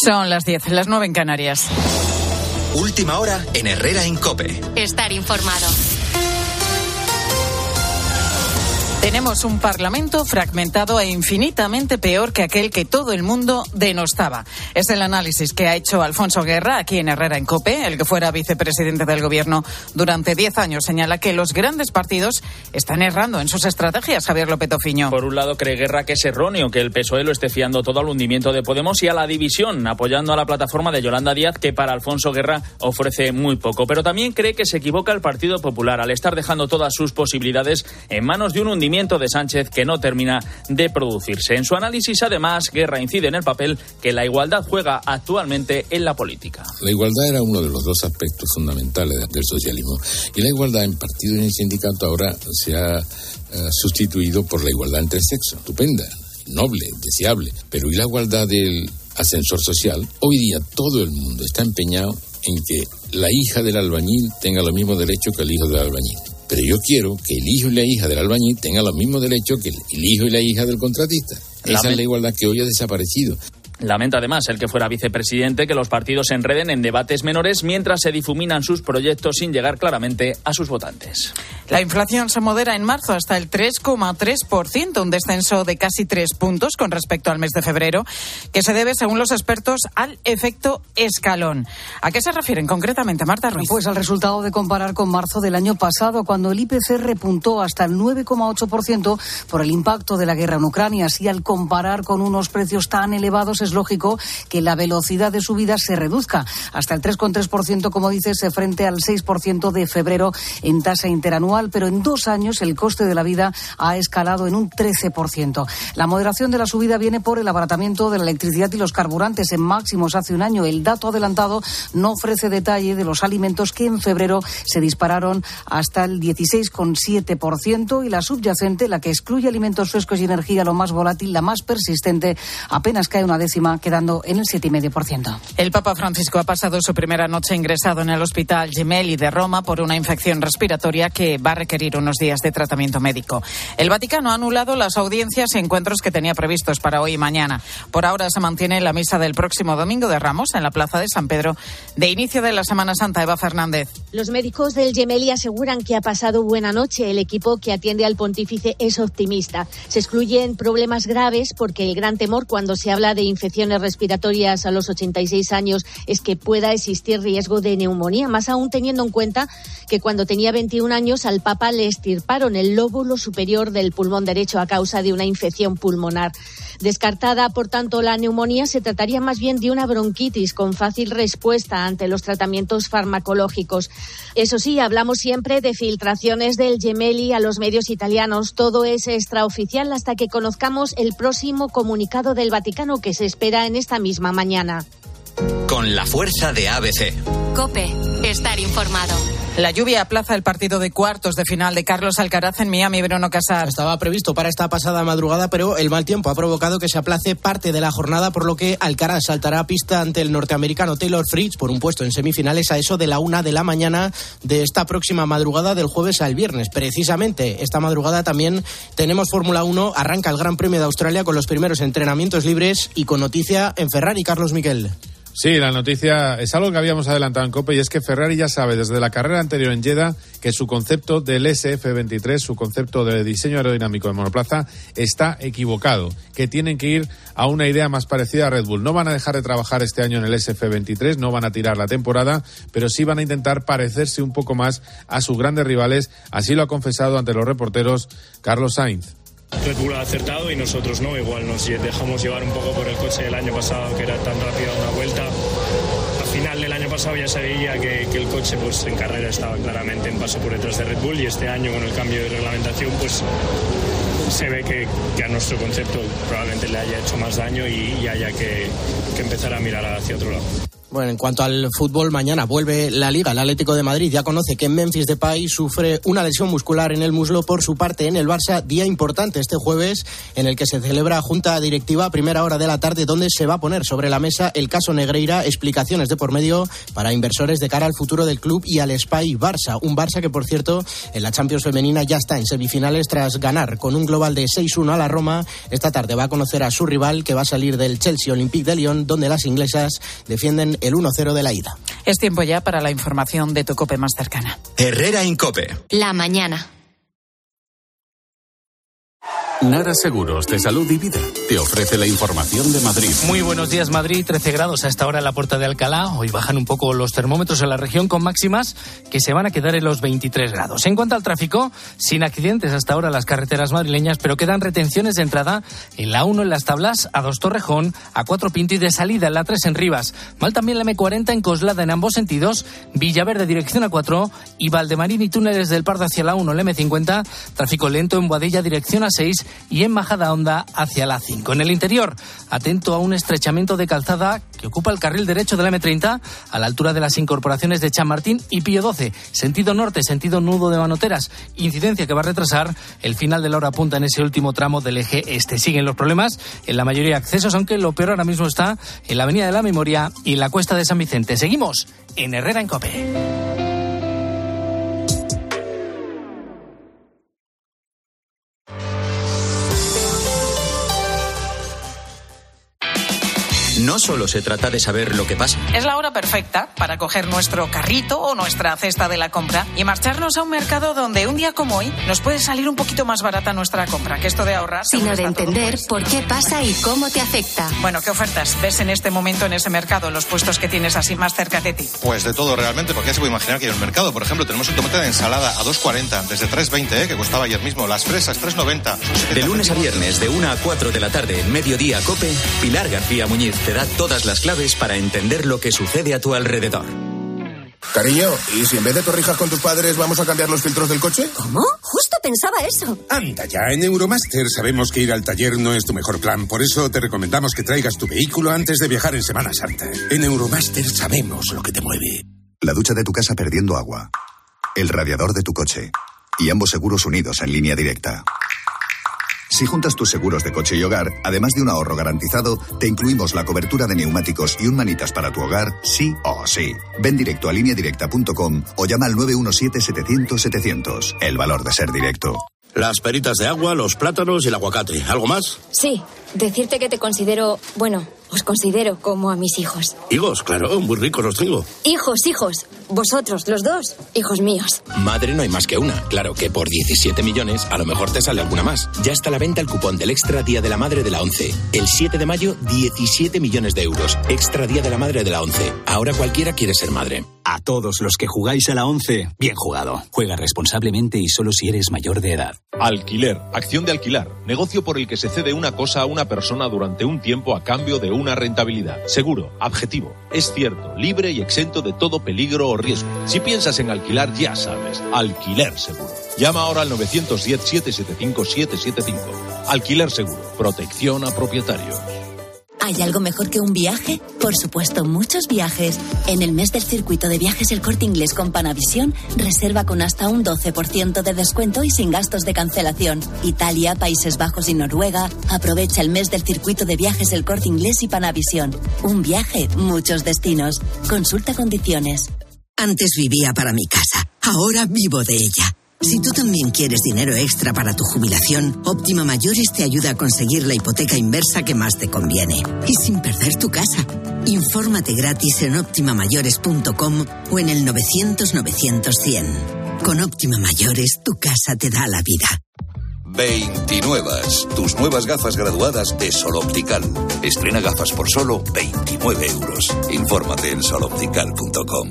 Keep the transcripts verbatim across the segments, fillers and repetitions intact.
Son las diez, las nueve en Canarias. Última hora en Herrera en COPE. Estar informado. Tenemos un Parlamento fragmentado e infinitamente peor que aquel que todo el mundo denostaba. Es el análisis que ha hecho Alfonso Guerra aquí en Herrera en COPE, el que fuera vicepresidente del Gobierno durante diez años. Señala que los grandes partidos están errando en sus estrategias, Javier López Tofiño. Por un lado, cree Guerra que es erróneo que el P S O E lo esté fiando todo al hundimiento de Podemos y a la división, apoyando a la plataforma de Yolanda Díaz, que para Alfonso Guerra ofrece muy poco. Pero también cree que se equivoca el Partido Popular al estar dejando todas sus posibilidades en manos de un hundimiento de Sánchez que no termina de producirse. En su análisis, además, Guerra incide en el papel que la igualdad juega actualmente en la política. La igualdad era uno de los dos aspectos fundamentales del socialismo, y la igualdad en partido y en sindicato ahora se ha uh, sustituido por la igualdad entre sexos. Estupenda, noble, deseable, pero ¿y la igualdad del ascensor social? Hoy día todo el mundo está empeñado en que la hija del albañil tenga los mismos derechos que el hijo del albañil. Pero yo quiero que el hijo y la hija del albañil tengan los mismos derechos que el hijo y la hija del contratista. Esa es la igualdad que hoy ha desaparecido. Lamenta además el que fuera vicepresidente que los partidos se enreden en debates menores mientras se difuminan sus proyectos sin llegar claramente a sus votantes. La inflación se modera en marzo hasta el tres coma tres por ciento, un descenso de casi tres puntos con respecto al mes de febrero, que se debe, según los expertos, al efecto escalón. ¿A qué se refieren concretamente, Marta Ruiz? Pues al resultado de comparar con marzo del año pasado, cuando el I P C repuntó hasta el nueve coma ocho por ciento por el impacto de la guerra en Ucrania. Así, al comparar con unos precios tan elevados, es lógico que la velocidad de subida se reduzca hasta el tres coma tres por ciento, como dices, frente al seis por ciento de febrero en tasa interanual, pero en dos años el coste de la vida ha escalado en un trece por ciento. La moderación de la subida viene por el abaratamiento de la electricidad y los carburantes en máximos hace un año. El dato adelantado no ofrece detalle de los alimentos, que en febrero se dispararon hasta el dieciséis coma siete por ciento, y la subyacente, la que excluye alimentos frescos y energía, lo más volátil, la más persistente, apenas cae una décima, quedando en el siete coma cinco por ciento. El Papa Francisco ha pasado su primera noche ingresado en el Hospital Gemelli de Roma por una infección respiratoria que va a requerir unos días de tratamiento médico. El Vaticano ha anulado las audiencias y encuentros que tenía previstos para hoy y mañana. Por ahora se mantiene la misa del próximo domingo de Ramos en la Plaza de San Pedro, de inicio de la Semana Santa. Eva Fernández. Los médicos del Gemelli aseguran que ha pasado buena noche. El equipo que atiende al pontífice es optimista. Se excluyen problemas graves porque el gran temor cuando se habla de infecciones respiratorias a los ochenta y seis años es que pueda existir riesgo de neumonía, más aún teniendo en cuenta que cuando tenía veintiún años al Papa le extirparon el lóbulo superior del pulmón derecho a causa de una infección pulmonar. Descartada, por tanto, la neumonía, se trataría más bien de una bronquitis con fácil respuesta ante los tratamientos farmacológicos. Eso sí, hablamos siempre de filtraciones del Gemelli a los medios italianos. Todo es extraoficial hasta que conozcamos el próximo comunicado del Vaticano, que se espera en esta misma mañana. Con la fuerza de A B C. COPE. Estar informado. La lluvia aplaza el partido de cuartos de final de Carlos Alcaraz en Miami. Bruno Casar. Estaba previsto para esta pasada madrugada, pero el mal tiempo ha provocado que se aplace parte de la jornada, por lo que Alcaraz saltará a pista ante el norteamericano Taylor Fritz por un puesto en semifinales a eso de la una de la mañana de esta próxima madrugada, del jueves al viernes. Precisamente esta madrugada también tenemos Fórmula uno, arranca el Gran Premio de Australia con los primeros entrenamientos libres y con noticia en Ferrari. Carlos Miquel. Sí, la noticia es algo que habíamos adelantado en COPE, y es que Ferrari ya sabe desde la carrera anterior en Jeddah que su concepto del S F veintitrés, su concepto de diseño aerodinámico de monoplaza, está equivocado, que tienen que ir a una idea más parecida a Red Bull. No van a dejar de trabajar este año en el S F veintitrés, no van a tirar la temporada, pero sí van a intentar parecerse un poco más a sus grandes rivales. Así lo ha confesado ante los reporteros Carlos Sainz. Red Bull ha acertado y nosotros no, igual nos dejamos llevar un poco por el coche del año pasado, que era tan rápido a una vuelta. Al final del año pasado ya se veía que, que el coche pues en carrera estaba claramente en paso por detrás de Red Bull, y este año con el cambio de reglamentación pues se ve que, que a nuestro concepto probablemente le haya hecho más daño y, y haya que, que empezar a mirar hacia otro lado. Bueno, en cuanto al fútbol, mañana vuelve la Liga. El Atlético de Madrid ya conoce que Memphis Depay sufre una lesión muscular en el muslo. Por su parte, en el Barça, día importante este jueves en el que se celebra junta directiva a primera hora de la tarde, donde se va a poner sobre la mesa el caso Negreira, explicaciones de por medio para inversores de cara al futuro del club y al Espai Barça. Un Barça que, por cierto, en la Champions femenina ya está en semifinales tras ganar con un global de seis uno a la Roma. Esta tarde va a conocer a su rival, que va a salir del Chelsea Olympique de Lyon, donde las inglesas defienden el uno cero de la ida. Es tiempo ya para la información de tu COPE más cercana. Herrera Incope. La mañana. Nara Seguros de Salud y Vida te ofrece la información de Madrid. Muy buenos días, Madrid. trece grados a esta hora en la Puerta de Alcalá. Hoy bajan un poco los termómetros en la región, con máximas que se van a quedar en los veintitrés grados. En cuanto al tráfico, sin accidentes hasta ahora en las carreteras madrileñas, pero quedan retenciones de entrada en la uno en Las Tablas, A dos Torrejón, A cuatro Pinto y de salida en la tres en Rivas. Mal también la eme cuarenta en Coslada en ambos sentidos, Villaverde dirección A cuatro y Valdemarín y túneles del Pardo hacia la uno, la eme cincuenta. Tráfico lento en Boadilla dirección A seis y en Majada Honda hacia la cinco. En el interior, atento a un estrechamiento de calzada que ocupa el carril derecho de la eme treinta a la altura de las incorporaciones de Chamartín y Pío doce, sentido norte, sentido nudo de Manoteras, incidencia que va a retrasar el final de la hora punta en ese último tramo del eje este. Siguen los problemas en la mayoría de accesos, aunque lo peor ahora mismo está en la Avenida de la Memoria y en la Cuesta de San Vicente. Seguimos en Herrera en COPE. No solo se trata de saber lo que pasa. Es la hora perfecta para coger nuestro carrito o nuestra cesta de la compra y marcharnos a un mercado donde un día como hoy nos puede salir un poquito más barata nuestra compra, que esto de ahorrar... Sino de entender por qué pasa y cómo te afecta. Bueno, ¿qué ofertas ves en este momento en ese mercado, en los puestos que tienes así más cerca de ti? Pues de todo realmente, porque ya se puede imaginar que hay un mercado. Por ejemplo, tenemos un tomate de ensalada a dos cuarenta, desde tres veinte, ¿eh? Que costaba ayer mismo. Las fresas, tres noventa. De lunes a viernes, de una a cuatro de la tarde, en Mediodía COPE, Pilar García Muñiz te da todas las claves para entender lo que sucede a tu alrededor. Cariño, ¿y si en vez de torrijas con tus padres vamos a cambiar los filtros del coche? ¿Cómo? Justo pensaba eso. Anda ya, en Euromaster sabemos que ir al taller no es tu mejor plan. Por eso te recomendamos que traigas tu vehículo antes de viajar en Semana Santa. En Euromaster sabemos lo que te mueve. La ducha de tu casa perdiendo agua, el radiador de tu coche y ambos seguros unidos en línea directa. Si juntas tus seguros de coche y hogar, además de un ahorro garantizado, te incluimos la cobertura de neumáticos y un manitas para tu hogar, sí o sí. Ven directo a línea directa punto com o llama al nueve uno siete, setecientos, setecientos. El valor de ser directo. Las peritas de agua, los plátanos y el aguacate. ¿Algo más? Sí, decirte que te considero, bueno, os considero como a mis hijos. Higos, claro, muy ricos los tengo. Hijos, hijos, vosotros, los dos, hijos míos. Madre no hay más que una. Claro que por diecisiete millones a lo mejor te sale alguna más. Ya está a la venta el cupón del Extra Día de la Madre de la ONCE. El siete de mayo, diecisiete millones de euros. Extra Día de la Madre de la ONCE. Ahora cualquiera quiere ser madre. A todos los que jugáis a la ONCE, bien jugado. Juega responsablemente y solo si eres mayor de edad. Alquiler, acción de alquilar, negocio por el que se cede una cosa a una persona durante un tiempo a cambio de una rentabilidad. Seguro, objetivo, es cierto, libre y exento de todo peligro o riesgo. Si piensas en alquilar, ya sabes, Alquiler Seguro. Llama ahora al nueve uno cero, siete siete cinco, siete siete cinco. Alquiler Seguro, protección a propietarios. ¿Hay algo mejor que un viaje? Por supuesto, muchos viajes. En el mes del circuito de viajes El Corte Inglés con Panavisión, reserva con hasta un doce por ciento de descuento y sin gastos de cancelación. Italia, Países Bajos y Noruega. Aprovecha el mes del circuito de viajes El Corte Inglés y Panavisión. Un viaje, muchos destinos. Consulta condiciones. Antes vivía para mi casa, ahora vivo de ella. Si tú también quieres dinero extra para tu jubilación, Óptima Mayores te ayuda a conseguir la hipoteca inversa que más te conviene. Y sin perder tu casa. Infórmate gratis en óptima mayores punto com o en el novecientos, novecientos, cien. Con Óptima Mayores, tu casa te da la vida. veintinuevas, tus nuevas gafas graduadas de Sol Optical. Estrena gafas por solo veintinueve euros. Infórmate en sol optical punto com.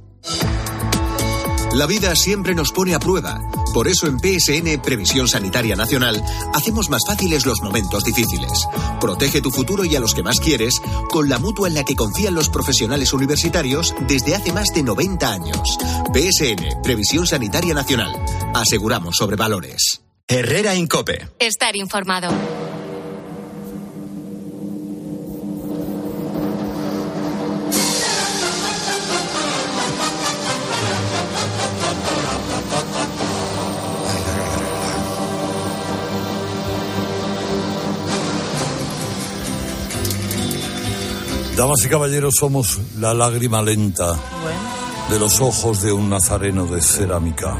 La vida siempre nos pone a prueba. Por eso en P S N, Previsión Sanitaria Nacional, hacemos más fáciles los momentos difíciles. Protege tu futuro y a los que más quieres con la mutua en la que confían los profesionales universitarios desde hace más de noventa años. P S N, Previsión Sanitaria Nacional. Aseguramos sobre valores. Herrera Incope. Estar informado. Damas y caballeros, somos la lágrima lenta Bueno. de los ojos de un nazareno de cerámica.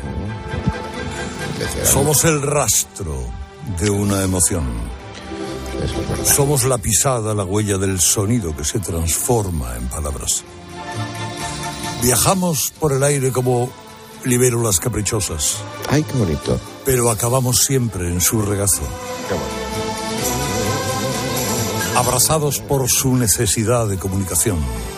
Somos el rastro de una emoción. Somos la pisada, la huella del sonido que se transforma en palabras. Viajamos por el aire como libélulas caprichosas. Ay, qué bonito. Pero acabamos siempre en su regazo. Qué bonito. Abrazados por su necesidad de comunicación.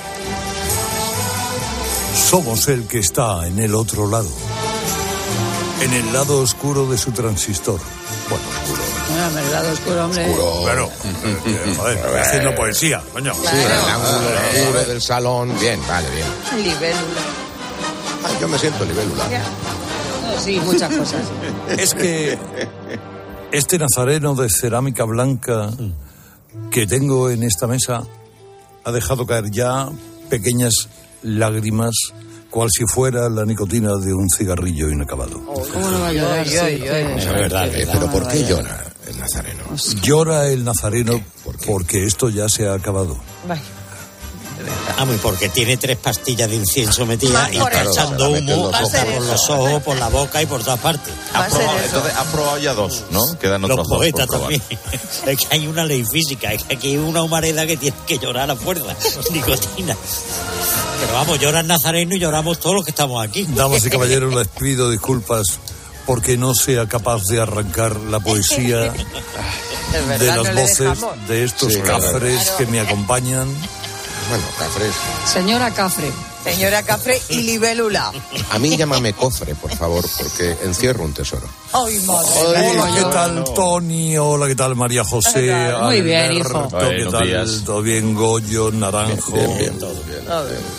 Somos el que está en el otro lado. En el lado oscuro de su transistor. Bueno, oscuro. Bueno, el lado oscuro, hombre. Oscuro. Bueno, eh, joder, estoy haciendo poesía, coño. Sí, el ángulo oscuro del salón. Bien, vale, bien. Libélula. Ay, yo me siento libélula. Sí, muchas cosas. Es que este nazareno de cerámica blanca que tengo en esta mesa ha dejado caer ya pequeñas lágrimas, cual si fuera la nicotina de un cigarrillo inacabado. ¿Cómo no va a llorar? Sí, Es verdad, eh, pero ¿por qué llora el nazareno? Llora el nazareno porque esto ya se ha acabado. Vamos, y porque tiene tres pastillas de incienso metidas y está Claro, echando se la mete en humo los por ojos. los ojos, por la boca y por todas partes. Has probado, entonces has probado ya dos, ¿no? Quedan otros Los dos por poetas probar. también. Es que hay una ley física, es que aquí hay una humareda que tiene que llorar a fuerza. Nicotina. Pero vamos, llora el nazareno y lloramos todos los que estamos aquí. Damas y caballeros, les pido disculpas porque no sea capaz de arrancar la poesía Es de verdad, las no le voces dejamos. de estos Sí, claro. cafres Claro. que me acompañan. Bueno, Cafres. Señora Cafre. Señora Cafre y libélula. A mí llámame cofre, por favor, porque encierro un tesoro. Ay, madre. Hola, ¿qué tal, Tony? Hola, ¿qué tal, María José? Muy bien, hijo. Alberto, ¿qué Buenos tal? días. ¿Todo bien, Goyo, Naranjo? Bien, bien, todo bien.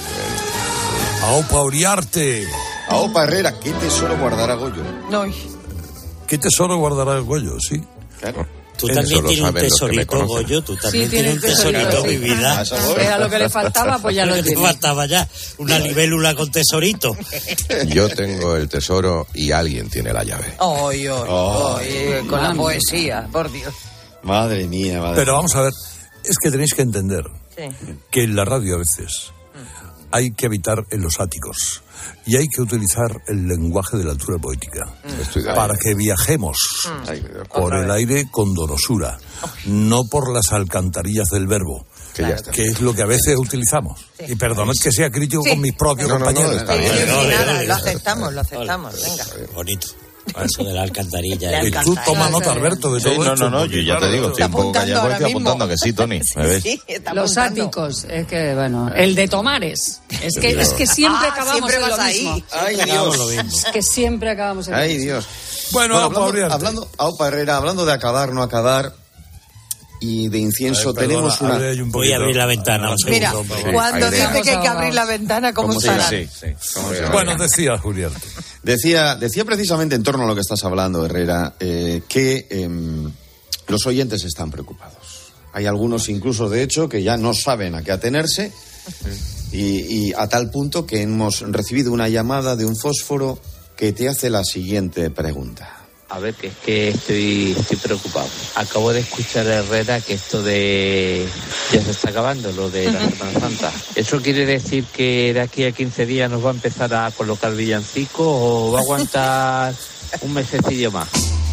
Aupa Uriarte. Aupa Herrera, ¿qué tesoro guardará Goyo? No. ¿Qué tesoro guardará el Goyo? Sí. Claro. Tú Eso también lo tienes un saben los que me tesorito, conocen. Goyo. Tú también Sí, tienes un tiene un tesorito, tesorito, sí. mi vida. Era lo que le faltaba, pues ya lo Lo que te tiene. faltaba ya. Una libélula con tesorito. Yo tengo el tesoro y alguien tiene la llave. Ay, ay, Oh. ay, con la poesía, por Dios. Madre mía, madre Pero vamos a ver, es que tenéis que entender Sí. que en la radio a veces hay que habitar en los áticos y hay que utilizar el lenguaje de la altura poética Estoy de para acuerdo. que viajemos Ay, por el aire con donosura, no por las alcantarillas del verbo, que ya está. que es lo que a veces utilizamos. Y perdonad que sea crítico Sí. con mis propios No, no, no, compañeros. está Sí, bien. sí, Ole, ole, nada, ole. lo aceptamos, lo aceptamos, venga. Bonito. Eso de la alcantarilla. La Y tú toma nota, Alberto, de Sí, todo no, esto. no, no, yo ya te digo, estoy un poco apuntando callado, ahora estoy mismo. apuntando que sí, Tony. ¿Me ves? Sí, está Los apuntando. áticos, es que, bueno, el de Tomares. Es que, es que siempre Ah, acabamos siempre en lo vas mismo. ahí. Ay, Hagamos Dios. lo mismo. Es que siempre acabamos en lo Ay, mismo. Dios. Bueno, Bueno, Aupa Uriarte. hablando, hablando, Aupa Herrera, hablando de acabar, no acabar, y de incienso, A ver, perdona, tenemos una... abre ahí un Voy a poquito. abrir la ventana, un Mira, segundo, por favor. cuando hay dice idea. que hay que abrir la ventana, ¿cómo ¿Cómo se estará? llama? Sí, sí. ¿Cómo se llama? Bueno, decía Julián. Decía, decía precisamente en torno a lo que estás hablando, Herrera, eh, que em, los oyentes están preocupados. Hay algunos incluso, de hecho, que ya no saben a qué atenerse y, y a tal punto que hemos recibido una llamada de un fósforo que te hace la siguiente pregunta. A ver, que es que estoy, estoy preocupado. Acabo de escuchar a Herrera que esto de... ya se está acabando, lo de la Semana Santa. ¿Eso quiere decir que de aquí a quince días nos va a empezar a colocar villancicos o va a aguantar un mesecillo más?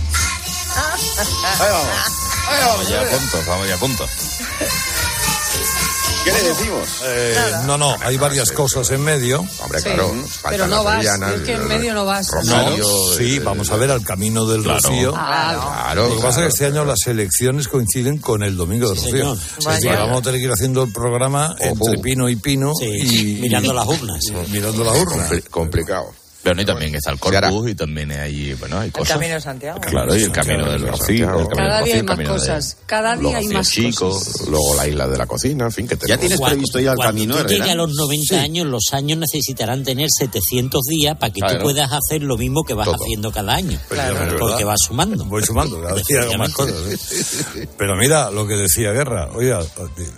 Ahí vamos, ahí vamos. Vamos ya a punto, vamos ya a punto. ¿Qué le decimos? Eh, no, no, hay varias cosas en medio. Hombre, Sí. claro. Pero faltan no las vas, sevillanas, es que en el- medio no vas. Rosario, No, sí, el- vamos a ver al camino del Claro. Rocío. Claro, Lo que pasa es claro. que este año las elecciones coinciden con el domingo del Sí, Rocío. señor. Es Vaya. decir, vamos a tener que ir haciendo el programa entre pino y pino Sí, y mirando las urnas. y- mirando las urnas. Compli- complicado. Pero y también está el Se hará. Corpus y también hay, bueno, hay El cosas. Camino de Santiago. Claro, y el camino del Rocío, el camino Cada del día Rocío, hay el más camino de cosas. Cada los día hay más Rocíos cosas. chicos. Luego la isla de la cocina, en fin, que ¿Ya tenemos. tienes Cuando- previsto ya el cuando camino, tú Herrera? llegues a los noventa años, los años necesitarán tener setecientos días para que Claro. tú puedas hacer lo mismo que vas Todo. haciendo cada año. Claro. Porque ¿Verdad? vas sumando. Voy sumando, cada día hago más cosas. ¿eh? Pero mira lo que decía Guerra. Oiga,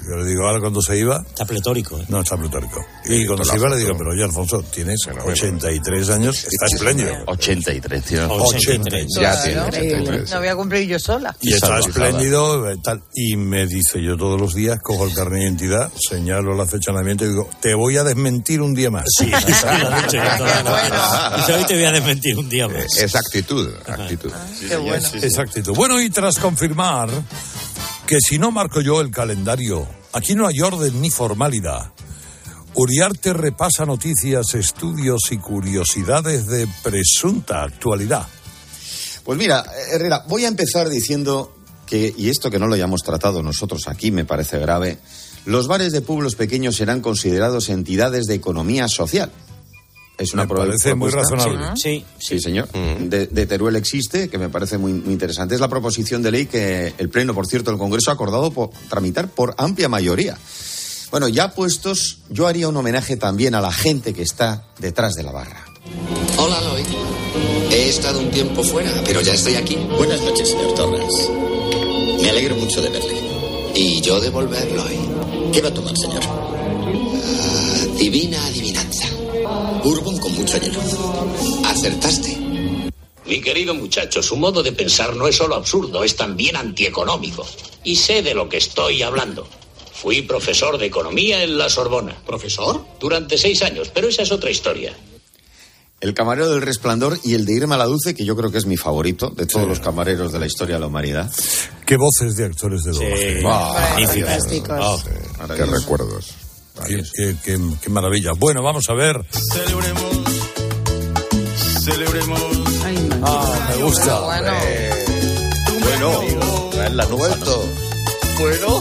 Yo le digo, ahora cuando se iba... Está pletórico. ¿eh? No, está pletórico. Y cuando se iba le digo, pero oye, Alfonso, tienes ochenta y tres años, está espléndido. ochenta y tres, tío. ochenta y tres. Ya tiene ochenta y tres. No voy a cumplir yo sola. Y está espléndido, tal. Y me dice, yo todos los días cojo el carnet de identidad, señalo la fecha de nacimiento y digo, te voy a desmentir un día más. Sí, exactamente. Y hoy te voy a desmentir un día más. Es actitud, actitud. Sí, qué bueno. Es actitud. Bueno, y tras confirmar que si no marco yo el calendario, aquí no hay orden ni formalidad, Uriarte repasa noticias, estudios y curiosidades de presunta actualidad. Pues mira, Herrera, voy a empezar diciendo que, y esto que no lo hayamos tratado nosotros aquí me parece grave, los bares de pueblos pequeños serán considerados entidades de economía social. Es una me parece muy razonable. Sí, sí, señor. Mm. De, de Teruel existe, que me parece muy, muy interesante. Es la proposición de ley que el Pleno, por cierto, del Congreso ha acordado por, tramitar por amplia mayoría. Bueno, ya puestos, yo haría un homenaje también a la gente que está detrás de la barra. Hola, Loy. He estado un tiempo fuera, pero ya estoy aquí. Buenas noches, señor Torres. Me alegro mucho de verle. Y yo de volver, Loy. ¿Qué va a tomar, señor? Uh, divina adivinanza. Bourbon con mucho hielo. ¿Acertaste? Mi querido muchacho, su modo de pensar no es solo absurdo, es también antieconómico. Y sé de lo que estoy hablando. Fui profesor de economía en la Sorbona. ¿Profesor? Durante seis años, pero esa es otra historia. El camarero del Resplandor y el de Irma la Dulce, que yo creo que es mi favorito de todos sí. los camareros de la historia de la humanidad. Qué voces de actores de doblaje. Sí. Oh, Fantásticos. Oh, sí. Qué recuerdos. Qué, qué, qué, qué maravilla. Bueno, vamos a ver. Celebremos. Celebremos. Ay, ah, me gusta. Bueno. Eh, bueno. Es la vuelto. Bueno.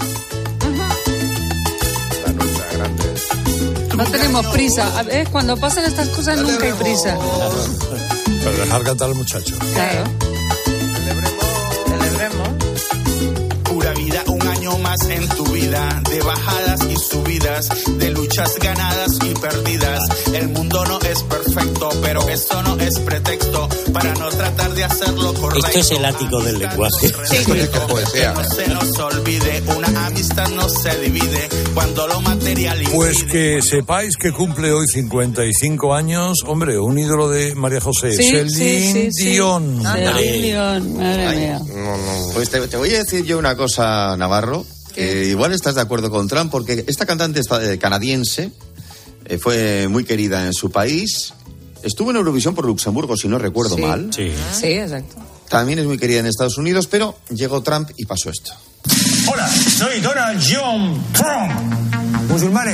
La nuestra grande. No tenemos prisa. ¿Ves? Cuando pasan estas cosas Dale nunca hay prisa. Para dejar cantar al muchacho. Claro. Celebremos. Celebremos. Pura vida, un año más en tu vida, de bajadas y subidas, de luchas ganadas y perdidas. El mundo no es perfecto, pero eso no es pretexto para no tratar de hacerlo correcto. Esto es el ático del lenguaje. Sí, qué poesía. Que no se nos olvide, una amistad no se divide cuando lo material impide. Pues que sepáis que cumple hoy cincuenta y cinco años, hombre, un ídolo de María José, sí, Celine sí, sí, Dion. Sí. Celine Dion, madre Ay, mía. No, no. Pues te, te voy a decir yo una cosa, Navarro, que igual estás de acuerdo con Trump, porque esta cantante canadiense eh, fue muy querida en su país, estuvo en Eurovisión por Luxemburgo, si no recuerdo sí. mal. Sí. sí, exacto. También es muy querida en Estados Unidos, pero llegó Trump y pasó esto. Hola, soy Donald John Trump. Musulmanes,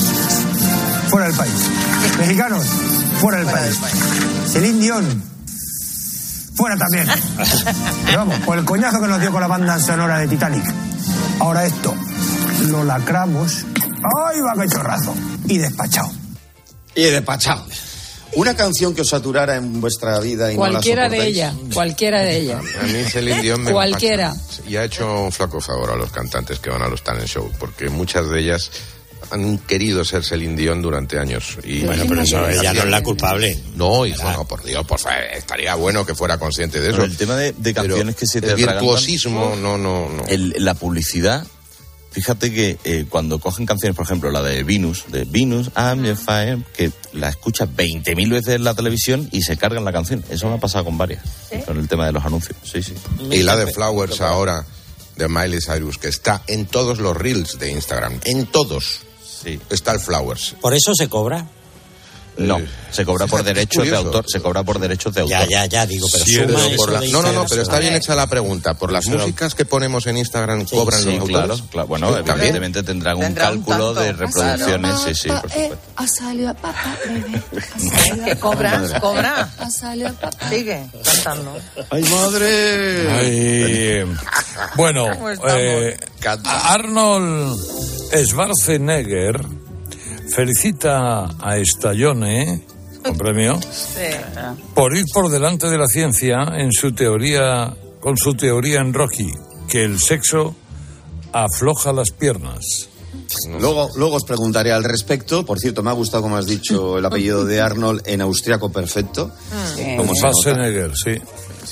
fuera del país. Mexicanos, fuera del fuera país. país. Celine Dion, fuera también. Pero vamos, por el coñazo que nos dio con la banda sonora de Titanic. Ahora esto, lo lacramos. ¡Ay, va que chorrazo! Y despachado. Y despachado. Una canción que os saturara en vuestra vida y cualquiera no la de ella, cualquiera de ella. A mí Celine Dion me cualquiera. Empacha. Y ha hecho un flaco favor a los cantantes que van a los talent show, porque muchas de ellas han querido ser Celine Dion durante años. Y bueno, pero eso ella no es la culpable. No, hijo, no, por Dios, por favor, estaría bueno que fuera consciente de eso. Pero el tema de, de canciones que se te el virtuosismo, no, no, no. El, la publicidad. Fíjate que eh, cuando cogen canciones, por ejemplo, la de Venus, de Venus, I'm your fire, que la escuchas veinte mil veces en la televisión y se cargan la canción. Eso me ha pasado con varias, ¿sí? Con el tema de los anuncios. Sí, sí. Y la de Flowers ahora, de Miley Cyrus, que está en todos los reels de Instagram. En todos. Sí. Está el Flowers. ¿Por eso se cobra? No, se cobra por derechos de autor, se cobra por derechos de autor. Ya, ya, ya, digo, pero sí, suma pero eso por la... de No, no, no, pero está ¿eh? bien hecha la pregunta. ¿Por las pero... músicas que ponemos en Instagram sí, cobran sí, los autores? Claro, claro. Bueno, sí, evidentemente tendrán un cálculo un de reproducciones, claro. Sí, sí, por supuesto. Salió papá, bebé. ¿Qué cobra? ¿Cobra? Salió papá. Sigue cantando. ¡Ay, madre! Ay, bueno, eh, Arnold Schwarzenegger felicita a Stallone con premio sí. por ir por delante de la ciencia en su teoría, con su teoría en Rocky, que el sexo afloja las piernas. Luego, luego os preguntaré al respecto. Por cierto, me ha gustado como has dicho el apellido de Arnold en austriaco perfecto. Sí. Como Schwarzenegger, sí.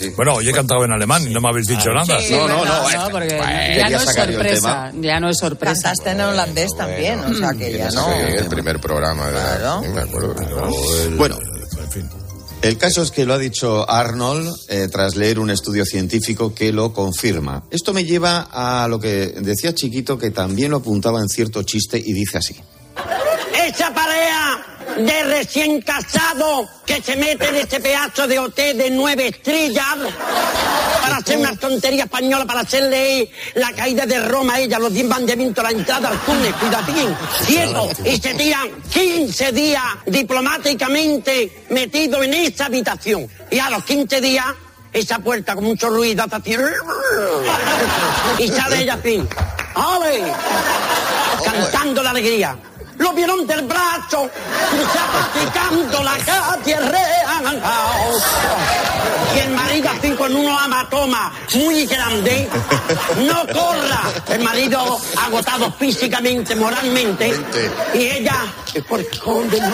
sí. Bueno, hoy he cantado en alemán y no me habéis dicho Ah, nada. sí, no, no, no. No, porque Bueno, ya quería no es sacar yo el sorpresa. tema. Ya no es sorpresa. Cantaste en holandés también, o sea que ya no. Sí, el primer programa de Claro. sí, me acuerdo. Bueno, el caso es que lo ha dicho Arnold eh, tras leer un estudio científico que lo confirma. Esto me lleva a lo que decía Chiquito, que también lo apuntaba en cierto chiste y dice así. Esa pareja de recién casados que se mete en este pedazo de hotel de nueve estrellas para hacer una tontería española, para hacerle la caída de Roma a ella, los diez mandamientos, la entrada al túnel, cuidadín, quieto, y se tiran quince días diplomáticamente metidos en esa habitación. Y a los quince días, esa puerta con mucho ruido, hasta así, y sale ella así, ¡ale! Cantando la alegría. Lo vieron del brazo, practicando la calle real. Y el marido así con unos amatomas muy grandes, no corra. El marido agotado físicamente, moralmente. Y ella, ¿por dónde no?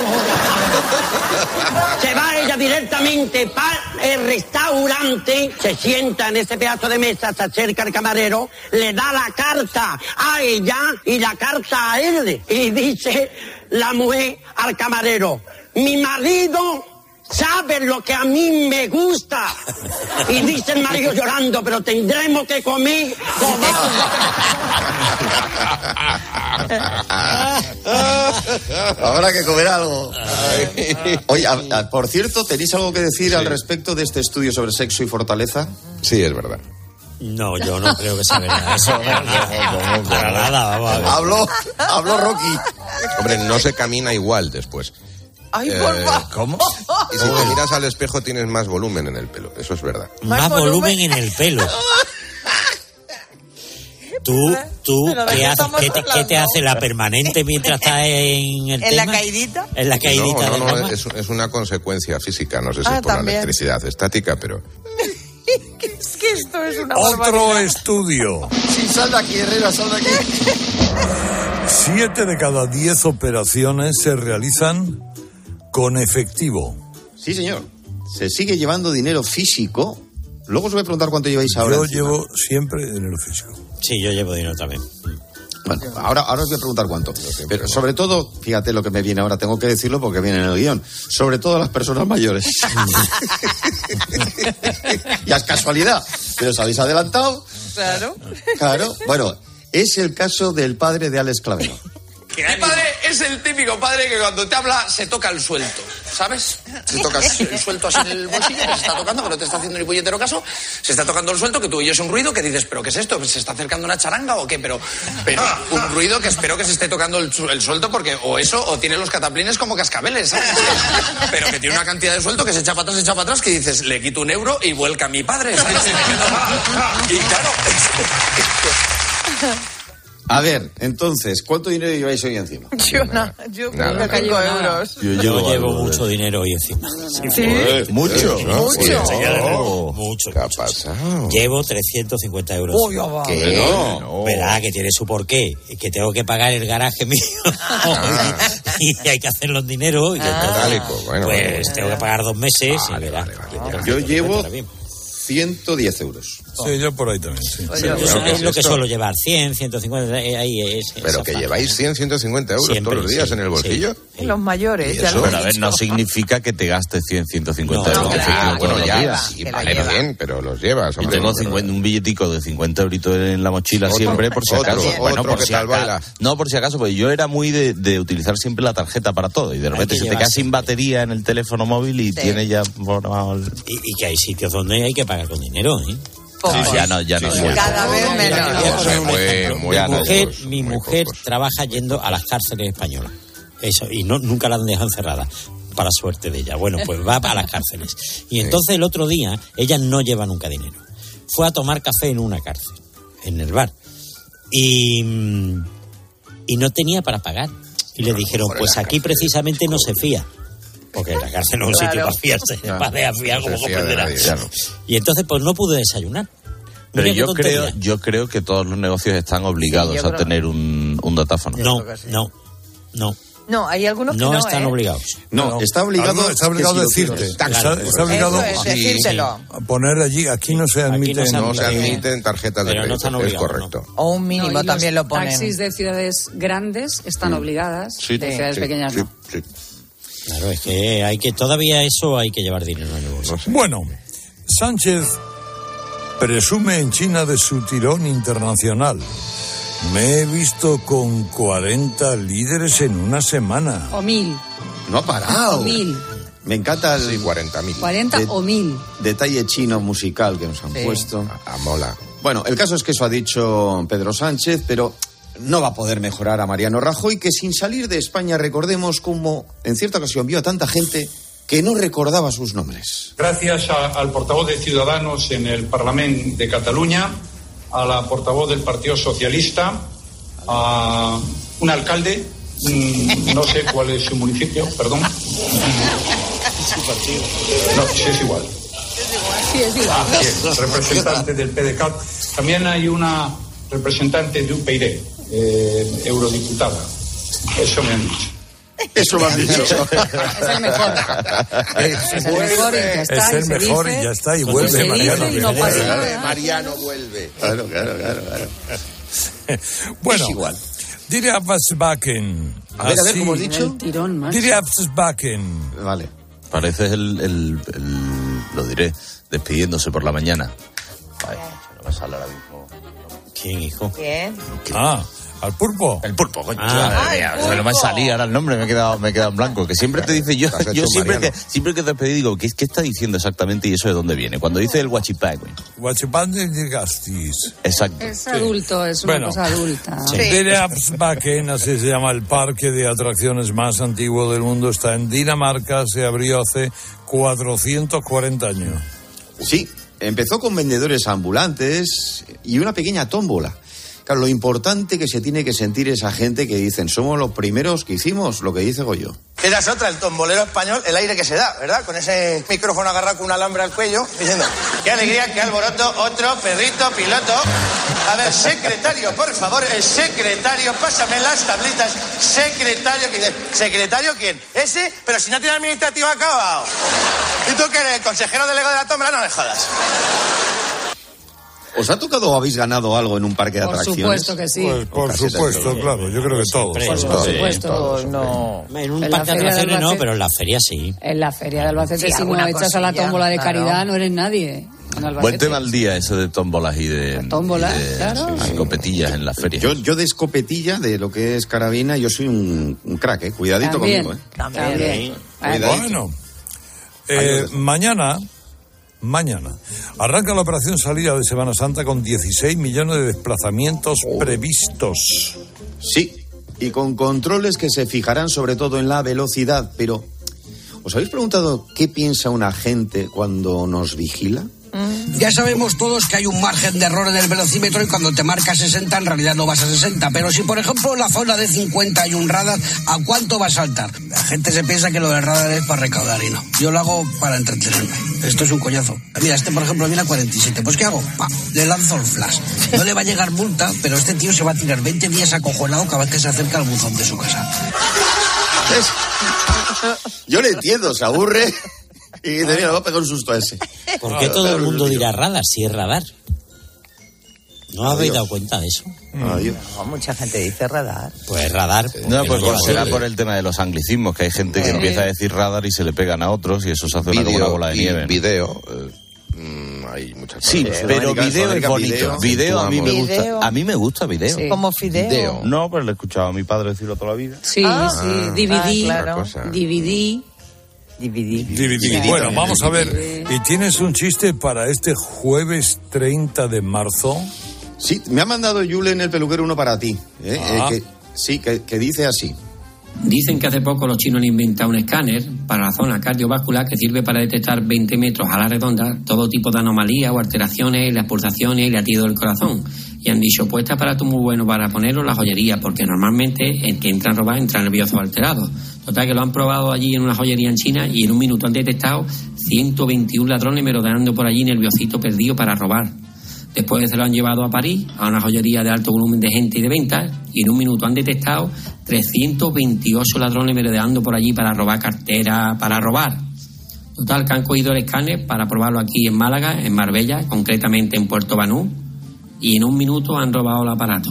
Se va ella directamente para el restaurante, se sienta en ese pedazo de mesa, se acerca al camarero, le da la carta a ella y la carta a él. Y dice la mujer al camarero, mi marido sabe lo que a mí me gusta. Y dice el marido llorando, pero tendremos que comer Habrá que comer algo. Oye, a, a, por cierto, ¿tenéis algo que decir sí. al respecto de este estudio sobre sexo y fortaleza? Sí, es verdad. No, yo no creo que sea verdad eso. Para nada, vamos a ver. Habló, habló Rocky. Hombre, no se camina igual después. Ay, eh, por favor. ¿Cómo? Y si te miras al espejo tienes más volumen en el pelo, eso es verdad. Más, más volumen en el pelo. Tú, tú, ¿qué, haces, ¿qué, te, ¿qué te hace la permanente mientras estás en el ¿En tema? la caidita? En la caidita. No, no, no, es, es una consecuencia física, no sé si ah, es por también. la electricidad estática, pero... Es que esto es una Otro barbaridad. estudio. Sí, sal de aquí, Herrera, sal de aquí. Siete de cada diez operaciones se realizan con efectivo. Sí, señor. Se sigue llevando dinero físico. Luego os voy a preguntar cuánto lleváis ahora. Yo encima. llevo siempre dinero físico. Sí, yo llevo dinero también. Bueno, ahora, ahora os voy a preguntar cuánto. Pero sobre todo, fíjate lo que me viene ahora, tengo que decirlo porque viene en el guión. Sobre todo las personas mayores. Ya es casualidad, pero os habéis adelantado. Claro. Claro. Bueno, es el caso del padre de Alex Clavero. Mi padre es el típico padre que cuando te habla se toca el suelto, ¿sabes? Se toca el suelto así en el bolsillo, que se está tocando, que no te está haciendo ni puñetero caso, se está tocando el suelto, que tú oyes un ruido que dices, ¿pero qué es esto? ¿Se está acercando una charanga o qué? Pero, pero un ruido que espero que se esté tocando el, el suelto porque o eso o tiene los cataplines como cascabeles, ¿sabes? Pero que tiene una cantidad de suelto que se echa para atrás, se echa para atrás, que dices, le quito un euro y vuelca a mi padre, ¿sabes? Y claro... A ver, entonces, ¿cuánto dinero lleváis hoy encima? Yo nada, yo creo que cinco euros. Yo, yo llevo, llevo mucho dinero hoy encima. ¿Sí? ¿Sí? ¿Mucho? ¿No? Mucho. Oh, mucho. ¿Qué ha pasado? Llevo trescientos cincuenta euros. Oh, ya va. ¿Qué? No. No. Verá, que tiene su porqué. Que tengo que pagar el garaje mío. Ah. Y hay que hacerlo en dinero. Y Ah. entonces, bueno, pues bueno, bueno. tengo que pagar dos meses. Vale, y verá. vale, vale. Yo llevo ciento diez euros. Sí, yo por ahí también, sí. Oye, yo sé, es lo que suelo llevar, cien, ciento cincuenta, ahí es. Pero que lleváis cien, ciento cincuenta euros siempre, todos los días sí, en el bolsillo. Sí. Los mayores, ya eso, lo pero a ver, no significa que te gastes cien, ciento cincuenta no, euros. No, claro, bueno, ya, y vale bien, pero los llevas. Hombre, y tengo cincuenta, un billetico de cincuenta euritos en la mochila otro, siempre, por si otro, acaso. Otro, bueno, otro por si acaso. No, por si acaso, porque yo era muy de, de utilizar siempre la tarjeta para todo. Y de repente se te queda sin batería en el teléfono móvil y sí. tienes ya formado el... Y, y que hay sitios donde hay que pagar con dinero, ¿eh? Sí, ya no, ya no. Sí, ya cada no. vez menos. Mi mujer, mi mujer trabaja yendo a las cárceles españolas. Eso, y no, nunca la han dejado encerrada, para suerte de ella. Bueno, pues va a las cárceles. Y entonces el otro día, ella no lleva nunca dinero. Fue a tomar café en una cárcel, en el bar. Y, y no tenía para pagar. Y le dijeron, pues aquí precisamente no se fía. Porque la cárcel no es un claro. sitio para fiarse, no, para de fiar, como comprenderás. No. Y entonces, pues no pude desayunar. Pero Mira yo creo, yo creo que todos los negocios están obligados sí, a tener un, un datáfono. No, no, no. No, hay algunos que no. no están ¿eh? obligados. No, No, está obligado, alguno está obligado que a si lo decirte. quieres. Está, está obligado Eso es, a, decírselo. a poner allí, aquí no se admiten. no se No se Sí. admiten tarjetas de Pero no crédito, están es obligados, correcto. O un mínimo No, y también los lo ponen. taxis de ciudades grandes están obligadas, Sí, de sí, ciudades sí, pequeñas sí, no. sí. Claro, es que hay que todavía eso hay que llevar dinero en el bolso. No sé. Bueno, Sánchez presume en China de su tirón internacional. Me he visto con cuarenta líderes en una semana. O mil. No ha parado. O mil. Me encanta el Sí, cuarenta mil. cuarenta De- o mil. detalle chino musical que nos han Sí. puesto. A mola. Bueno, el caso es que eso ha dicho Pedro Sánchez, pero no va a poder mejorar a Mariano Rajoy, que sin salir de España recordemos cómo en cierta ocasión vio a tanta gente que no recordaba sus nombres. Gracias a- al portavoz de Ciudadanos en el Parlamento de Cataluña, a la portavoz del Partido Socialista, a un alcalde, mm, no sé cuál es su municipio, perdón. No, sí es igual. Sí, es igual. Ah, bien, representante del P D C A T. También hay una representante de U P YD, eh, eurodiputada. Eso me han dicho. Eso me han dicho. Es el mejor. Es el mejor y ya está. Es el y se mejor dice, y ya está, y se vuelve dice Mariano. y no pasa nada. Mariano vuelve. Claro, claro, claro, claro. Bueno, Es igual. diré Absbacken. A ver, a ver, Así- ¿cómo has dicho? El tirón, macho. Diré Absbacken. Vale. Parece el, el, el- lo diré, despidiéndose por la mañana. Ay, no me sale ahora mismo. ¿Quién, hijo? Bien. Ah, al pulpo. El pulpo, coño. Ah, Madre mía, el no me pulpo. salía ahora el nombre, me he quedado, me he quedado en blanco. Que siempre te dice yo, Te has hecho yo siempre que, Mariano. siempre que te pedí digo, ¿qué, ¿qué está diciendo exactamente y eso de dónde viene? Cuando dice el guachipán, güey. Guachipán de Gastis. Exacto. Es adulto, es una Bueno. cosa adulta. Diré Absbacken, así se llama el parque de atracciones más antiguo del mundo. Está en Dinamarca, se abrió hace cuatrocientos cuarenta años. Sí, empezó con vendedores ambulantes y una pequeña tómbola. Claro, lo importante que se tiene que sentir esa gente que dicen, somos los primeros que hicimos lo que dice Goyo. Esa es otra, el tombolero español, el aire que se da, ¿verdad? Con ese micrófono agarrado con un alambre al cuello, diciendo, qué alegría, qué alboroto, otro perrito piloto. A ver, secretario, por favor, el secretario, pásame las tablitas. Secretario, ¿quién es? ¿Secretario quién? ¿Ese? Pero si no tiene administrativo acabado. ¿Y tú qué eres, el consejero delegado de la tómbola? No me jodas. ¿Os ha tocado o habéis ganado algo en un parque de Por atracciones? supuesto que sí. Pues por Casi supuesto, seguro. claro, yo creo que todos. Por supuesto, no. En un En la parque de feria de atracciones no, Albacete- pero en la feria sí. En la feria de Albacete, Sí, si no alguna echas a la cosilla, tómbola de claro. caridad, no eres nadie. En Albacete. Buen tema al día ese de tómbolas y de, tómbola, y de claro. escopetillas en la feria. Yo, yo de escopetilla, de lo que es carabina, yo soy un, un crack, ¿eh? Cuidadito También, conmigo, ¿eh? también. Cuidadito. Bueno, eh, mañana, mañana, arranca la operación salida de Semana Santa con dieciséis millones de desplazamientos previstos. Sí, y con controles que se fijarán sobre todo en la velocidad, pero ¿os habéis preguntado qué piensa un agente cuando nos vigila? Ya sabemos todos que hay un margen de error en el velocímetro y cuando te marca sesenta en realidad no vas a sesenta. Pero si por ejemplo en la zona de cincuenta hay un radar, ¿a cuánto va a saltar? La gente se piensa que lo del radar es para recaudar y no. Yo lo hago para entretenerme. Esto es un coñazo. Mira, este por ejemplo viene a cuarenta y siete. Pues ¿qué hago? Pa, le lanzo el flash. No le va a llegar multa, pero este tío se va a tirar veinte días acojonado cada vez que se acerca al buzón de su casa. Yo le entiendo, se aburre y dice, mira, voy a pegar un susto a ese. ¿Por qué todo el mundo dirá radar si es radar? ¿No habéis dado cuenta de eso? Adiós. No, mucha gente dice radar. Pues radar. No, pues lleva será doble. por el tema de los anglicismos, que hay gente que Eh. empieza a decir radar y se le pegan a otros y eso se hace una, como una Vídeo bola de y nieve. video. eh, mm, hay muchas Sí, cosas. pero Sudamérica, video es Sudamérica, bonito. video. Video a mí me gusta. Video. A mí me gusta video. Sí. Como fideo. Video. No, pero lo he escuchado a mi padre decirlo toda la vida. Sí, Ah. sí. D V D. Ah, claro. Otra cosa. D V D. D V D. D V D. Sí. Bueno, vamos a ver. ¿Y tienes un chiste para este jueves treinta de marzo? Sí, me ha mandado Julen el peluquero uno para ti. ¿eh? Ah. Eh, que, sí, que, que dice así. Dicen que hace poco los chinos han inventado un escáner para la zona cardiovascular que sirve para detectar veinte metros a la redonda todo tipo de anomalías o alteraciones en las pulsaciones y latido del corazón. Y han dicho, pues este aparato es muy bueno para ponerlo en la joyería, porque normalmente el que entra a robar entra nervioso o alterado. Total, que lo han probado allí en una joyería en China y en un minuto han detectado ciento veintiún ladrones merodeando por allí nerviosito perdido para robar. Después se lo han llevado a París, a una joyería de alto volumen de gente y de ventas, y en un minuto han detectado trescientos veintiocho ladrones merodeando por allí para robar cartera, para robar. Total, que han cogido el escáner para probarlo aquí en Málaga, en Marbella, concretamente en Puerto Banús, y en un minuto han robado el aparato.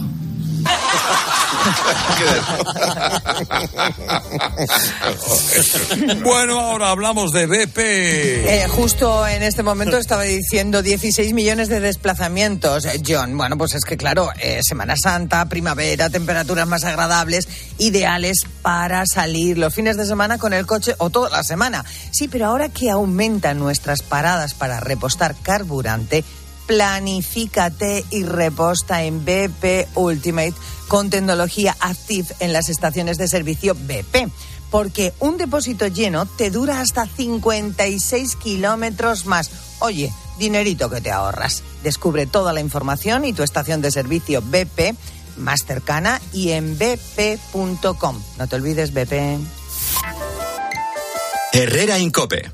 Bueno, ahora hablamos de B P. Eh, justo en este momento estaba diciendo dieciséis millones de desplazamientos, eh, John. Bueno, pues es que claro, eh, Semana Santa, primavera, temperaturas más agradables, ideales para salir los fines de semana con el coche o toda la semana. Sí, pero ahora que aumentan nuestras paradas para repostar carburante, planifícate y reposta en B P Ultimate con tecnología Active en las estaciones de servicio B P. Porque un depósito lleno te dura hasta cincuenta y seis kilómetros más. Oye, dinerito que te ahorras. Descubre toda la información y tu estación de servicio B P más cercana y en b p punto com. No te olvides, B P. Herrera Incope.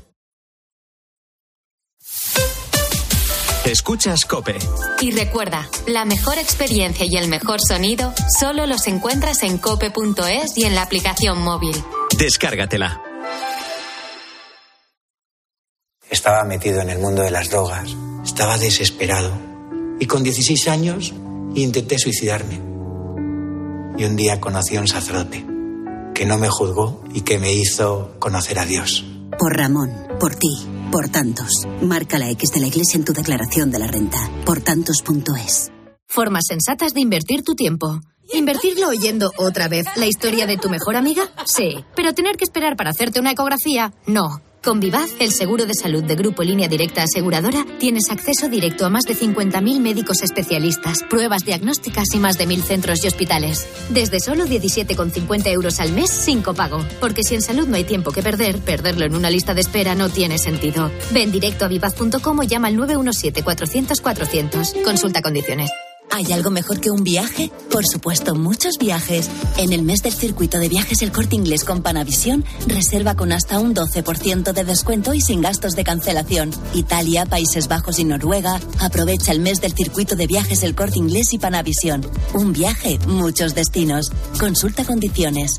Escuchas COPE. Y recuerda, la mejor experiencia y el mejor sonido solo los encuentras en cope punto es y en la aplicación móvil. Descárgatela. Estaba metido en el mundo de las drogas, estaba desesperado y con dieciséis años intenté suicidarme. Y un día conocí a un sacerdote que no me juzgó y que me hizo conocer a Dios. Por Ramón, por ti, por tantos. Marca la X de la Iglesia en tu declaración de la renta. por tantos punto es. Formas sensatas de invertir tu tiempo. ¿Invertirlo oyendo otra vez la historia de tu mejor amiga? Sí. ¿Pero tener que esperar para hacerte una ecografía? No. Con Vivaz, el seguro de salud de Grupo Línea Directa Aseguradora, tienes acceso directo a más de cincuenta mil médicos especialistas, pruebas diagnósticas y más de mil centros y hospitales. Desde solo diecisiete con cincuenta euros al mes, sin copago. Porque si en salud no hay tiempo que perder, perderlo en una lista de espera no tiene sentido. Ven directo a vivaz punto com o llama al nueve uno siete, cuatrocientos, cuatrocientos. Consulta condiciones. ¿Hay algo mejor que un viaje? Por supuesto, muchos viajes. En el mes del circuito de viajes El Corte Inglés con Panavisión, reserva con hasta un doce por ciento de descuento y sin gastos de cancelación. Italia, Países Bajos y Noruega. Aprovecha el mes del circuito de viajes El Corte Inglés y Panavisión. Un viaje, muchos destinos. Consulta condiciones.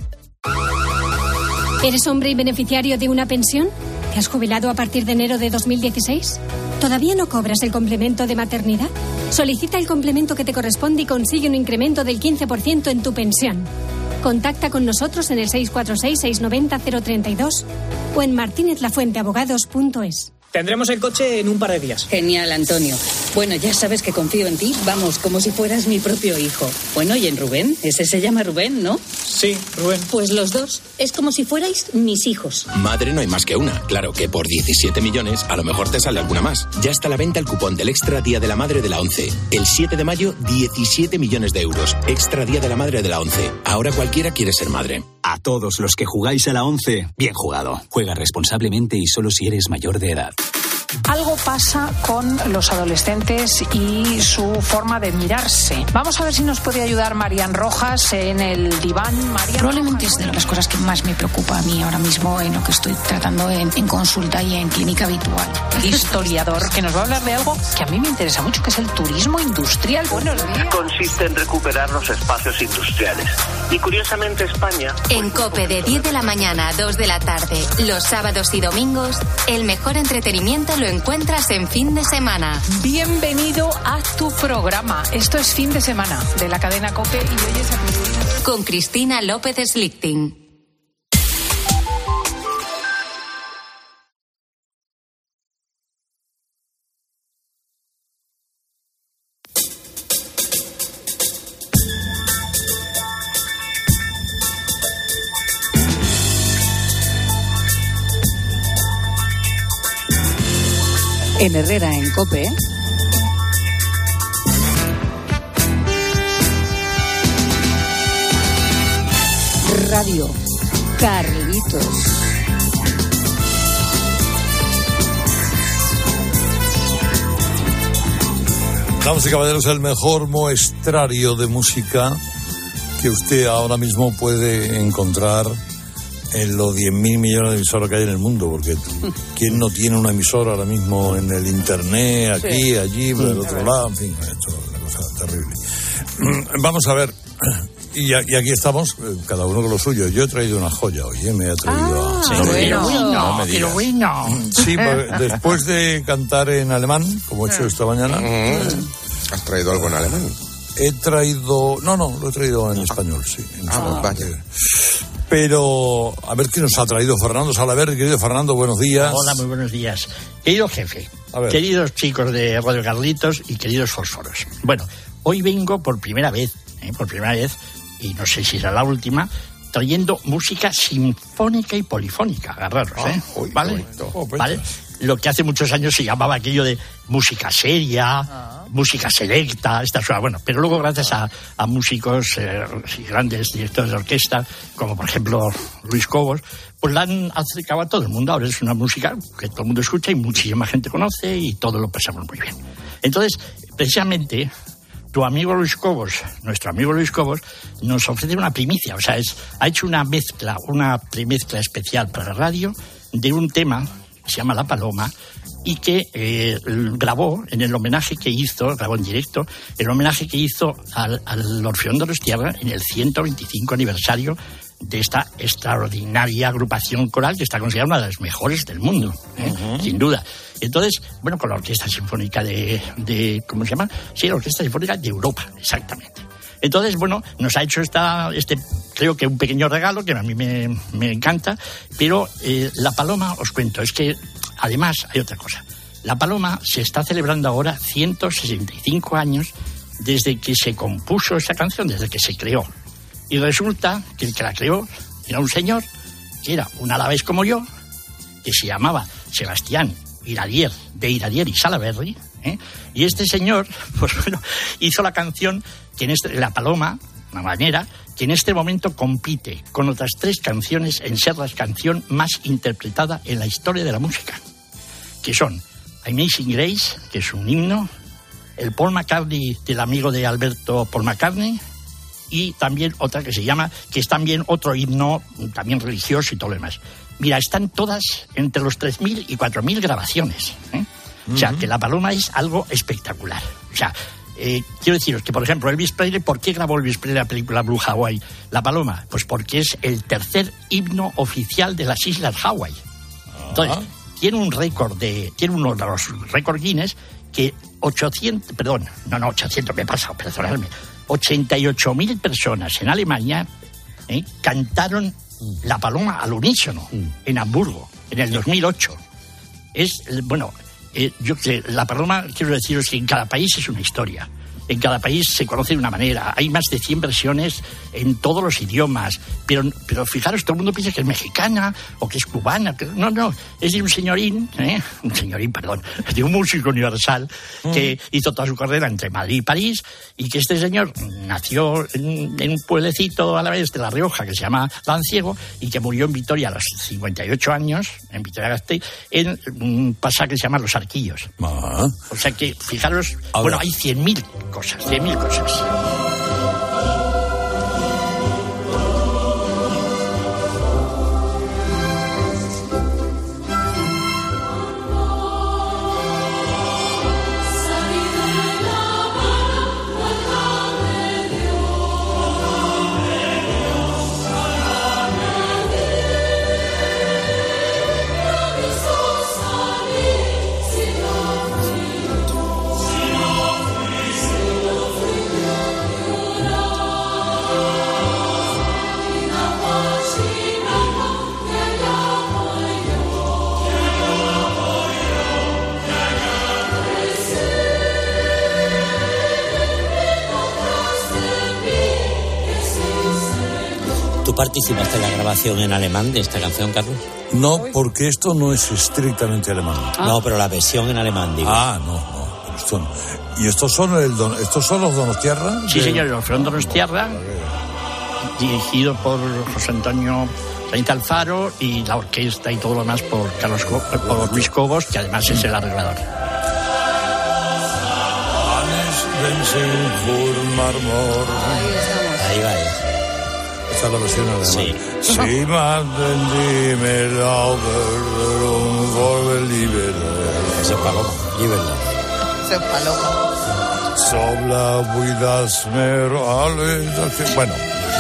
¿Eres hombre y beneficiario de una pensión? ¿Te has jubilado a partir de enero de dos mil dieciséis? ¿Todavía no cobras el complemento de maternidad? Solicita el complemento que te corresponde y consigue un incremento del quince por ciento en tu pensión. Contacta con nosotros en el seis cuatro seis, seis nueve cero, cero tres dos o en martinez la fuente abogados punto es. Tendremos el coche en un par de días. Genial, Antonio. Bueno, ya sabes que confío en ti. Vamos, como si fueras mi propio hijo. Bueno, ¿y en Rubén? Ese se llama Rubén, ¿no? Sí, Rubén. Pues los dos. Es como si fuerais mis hijos. Madre no hay más que una. Claro que por diecisiete millones a lo mejor te sale alguna más. Ya está a la venta el cupón del Extra Día de la Madre de la ONCE. El siete de mayo, diecisiete millones de euros. Extra Día de la Madre de la ONCE. Ahora cualquiera quiere ser madre. A todos los que jugáis a la ONCE, bien jugado. Juega responsablemente y solo si eres mayor de edad. Algo pasa con los adolescentes y su forma de mirarse. Vamos a ver si nos puede ayudar Marian Rojas en el diván. Marian Probablemente Rojas, es de las cosas que más me preocupa a mí ahora mismo en lo que estoy tratando en, en consulta y en clínica habitual. Historiador que nos va a hablar de algo que a mí me interesa mucho, que es el turismo industrial. Buenos días. Consiste en recuperar los espacios industriales. Y curiosamente España... En COPE de diez de la mañana a dos de la tarde, los sábados y domingos, el mejor entretenimiento lo encuentras en Fin de Semana. Bienvenido a tu programa. Esto es Fin de Semana de la cadena COPE y hoy es a... Con Cristina López Slichting. En Herrera en COPE. Radio Carlitos. Damas y caballeros, el mejor muestrario de música que usted ahora mismo puede encontrar en los diez mil millones de emisoras que hay en el mundo, porque ¿quién no tiene una emisora ahora mismo en el internet, aquí, sí. allí, por el otro lado? En fin, esto es una cosa terrible. Vamos a ver, y, y aquí estamos, cada uno con lo suyo. Yo he traído una joya hoy, ¿eh? Me he traído ah, a... Sí, no, pero bueno, no me digas. Bueno. Sí, después de cantar en alemán, como he hecho esta mañana... ¿Has traído algo en alemán? He traído... No, no, lo he traído en español, sí. En ah, español. vaya. Pero, a ver qué nos ha traído Fernando Salaverry. Querido Fernando, buenos días. Hola, muy buenos días. Querido jefe, queridos chicos de Radio Carlitos y queridos fósforos. Bueno, hoy vengo por primera vez, ¿eh? por primera vez, y no sé si será la última, trayendo música sinfónica y polifónica. Agarraros, ¿eh? Oh, uy, ¿Vale? Oh, ¿Vale? Lo que hace muchos años se llamaba aquello de música seria, ah. música selecta, estas cosas. Bueno, pero luego gracias a, a músicos eh, grandes directores de orquesta, como por ejemplo Luis Cobos, pues la han acercado a todo el mundo. Ahora es una música que todo el mundo escucha y muchísima gente conoce y todos lo pasamos muy bien. Entonces, precisamente, tu amigo Luis Cobos, nuestro amigo Luis Cobos, nos ofrece una primicia. O sea, es, ha hecho una mezcla, una premezcla especial para la radio de un tema que se llama La Paloma, y que eh, grabó en el homenaje que hizo, grabó en directo, el homenaje que hizo al, al Orfeón Donostiarra en el ciento veinticinco aniversario de esta extraordinaria agrupación coral que está considerada una de las mejores del mundo, ¿eh? Uh-huh. Sin duda. Entonces, bueno, con la Orquesta Sinfónica de, de... ¿Cómo se llama? Sí, la Orquesta Sinfónica de Europa, exactamente. Entonces, bueno, nos ha hecho esta, este, creo que un pequeño regalo que a mí me, me encanta, pero eh, La Paloma, os cuento, es que además hay otra cosa. La Paloma se está celebrando ahora ciento sesenta y cinco años desde que se compuso esa canción, desde que se creó. Y resulta que el que la creó era un señor que era un alavés como yo, que se llamaba Sebastián Iradier, de Iradier y Salaverry, ¿eh? Y este señor, pues bueno, hizo la canción que en este, La Paloma, una manera, que en este momento compite con otras tres canciones en ser la canción más interpretada en la historia de la música, que son Amazing Grace, que es un himno, el Paul McCartney del amigo de Alberto Paul McCartney, y también otra que se llama, que es también otro himno, también religioso y todo lo demás. Mira, están todas entre los tres mil y cuatro mil grabaciones, ¿eh? Uh-huh. O sea, que La Paloma es algo espectacular. O sea, eh, quiero deciros que, por ejemplo, Elvis Presley, ¿por qué grabó Elvis Presley la película Blue Hawaii? La Paloma, pues porque es el tercer himno oficial de las Islas Hawaii. Entonces, uh-huh. tiene un récord de, tiene uno de los récords Guinness que ochocientos, perdón, no, no, ochocientos, me he pasado, perdonadme, ochenta y ocho mil personas en Alemania eh, cantaron La Paloma al unísono mm. en Hamburgo, en el dos mil ocho. Es, bueno, eh, yo que La Paloma, quiero deciros que en cada país es una historia. En cada país se conoce de una manera. Hay más de cien versiones en todos los idiomas. Pero, pero fijaros, todo el mundo piensa que es mexicana o que es cubana. Que, no, no, es de un señorín, ¿eh? un señorín, perdón, de un músico universal mm. que hizo toda su carrera entre Madrid y París, y que este señor nació en, en un pueblecito a la vez de La Rioja que se llama Lanciego, y que murió en Vitoria a los cincuenta y ocho años, en Vitoria-Gasteiz, en un pasaje que se llama Los Arquillos. Ah. O sea que, fijaros, Ahora. bueno, hay cien mil cosas, de mil cosas. ¿Participaste en la grabación en alemán de esta canción, Carlos? No, porque esto no es estrictamente alemán. Ah. No, pero la versión en alemán, digo. Ah, no, no. Pero esto no. ¿Y estos son, el don, estos son los Donostiarra? Sí, de... señor, el Orfeón Donostiarra, dirigido por José Antonio Sainz Alfaro, y la orquesta y todo lo demás por Carlos Co- por Luis Cobos, que además es el arreglador. Ahí va. Esta es la versión alemana. Sí. Sí, manden die mir Augen vor Liebe. Ese es Paloma, Liberland. Ese es Paloma. Sobla buidas mer alle. Bueno.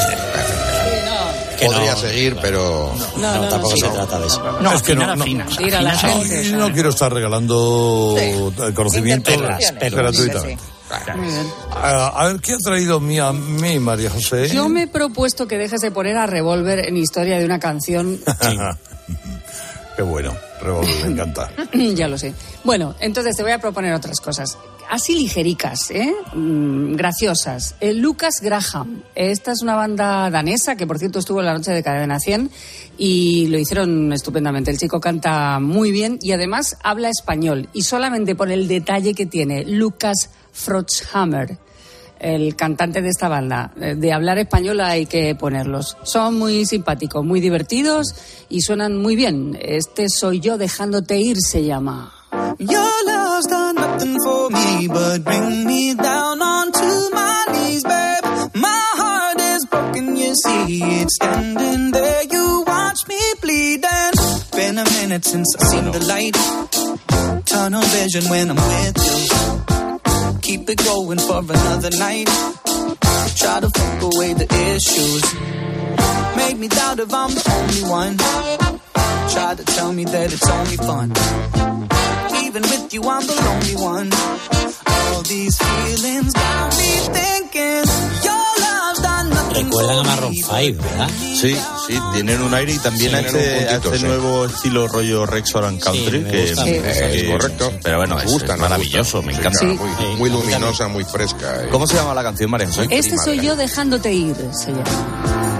Que podría no, seguir, pero no, no, no tampoco no, se no. trata de eso. No, es que no, no, fina, fina, la gente, no, no quiero estar regalando sí. conocimiento gratuitamente. Muy bien. A, a ver, ¿qué ha traído mi, a mí, María José? Yo me he propuesto que dejes de poner a Revolver en Historia de una canción. Qué bueno, Revolver, me encanta. Ya lo sé. Bueno, entonces te voy a proponer otras cosas. Así ligericas, ¿eh? Mm, graciosas. El Lucas Graham. Esta es una banda danesa que, por cierto, estuvo en la noche de Cadena cien y lo hicieron estupendamente. El chico canta muy bien y además habla español. Y solamente por el detalle que tiene Lucas Frotzhammer, el cantante de esta banda, de hablar español hay que ponerlos. Son muy simpáticos, muy divertidos y suenan muy bien. Este Soy yo dejándote ir se llama. Your love's done nothing for me but bring me down onto my knees, babe. My heart is broken, you see it standing there. You watch me bleed and been a minute since I've seen the light. Tunnel vision when I'm with you. Keep it going for another night. Try to fuck away the issues. Make me doubt if I'm the only one. Try to tell me that it's only fun. Even with you, I'm the lonely one. All these feelings got me thinking your love's done nothing. Recuerdan a Maroon cinco, ¿verdad? Sí, sí, tienen un aire y también sí, a este, puntito, a este sí. nuevo estilo rollo Rexor and Country, sí, que, gusta, sí. que es correcto. Pero bueno, es, gusta, es maravilloso, gusta. me encanta. Sí. Muy, muy luminosa, muy fresca. Eh. ¿Cómo se llama la canción, María? Este Prima, soy yo dejándote ir, se llama.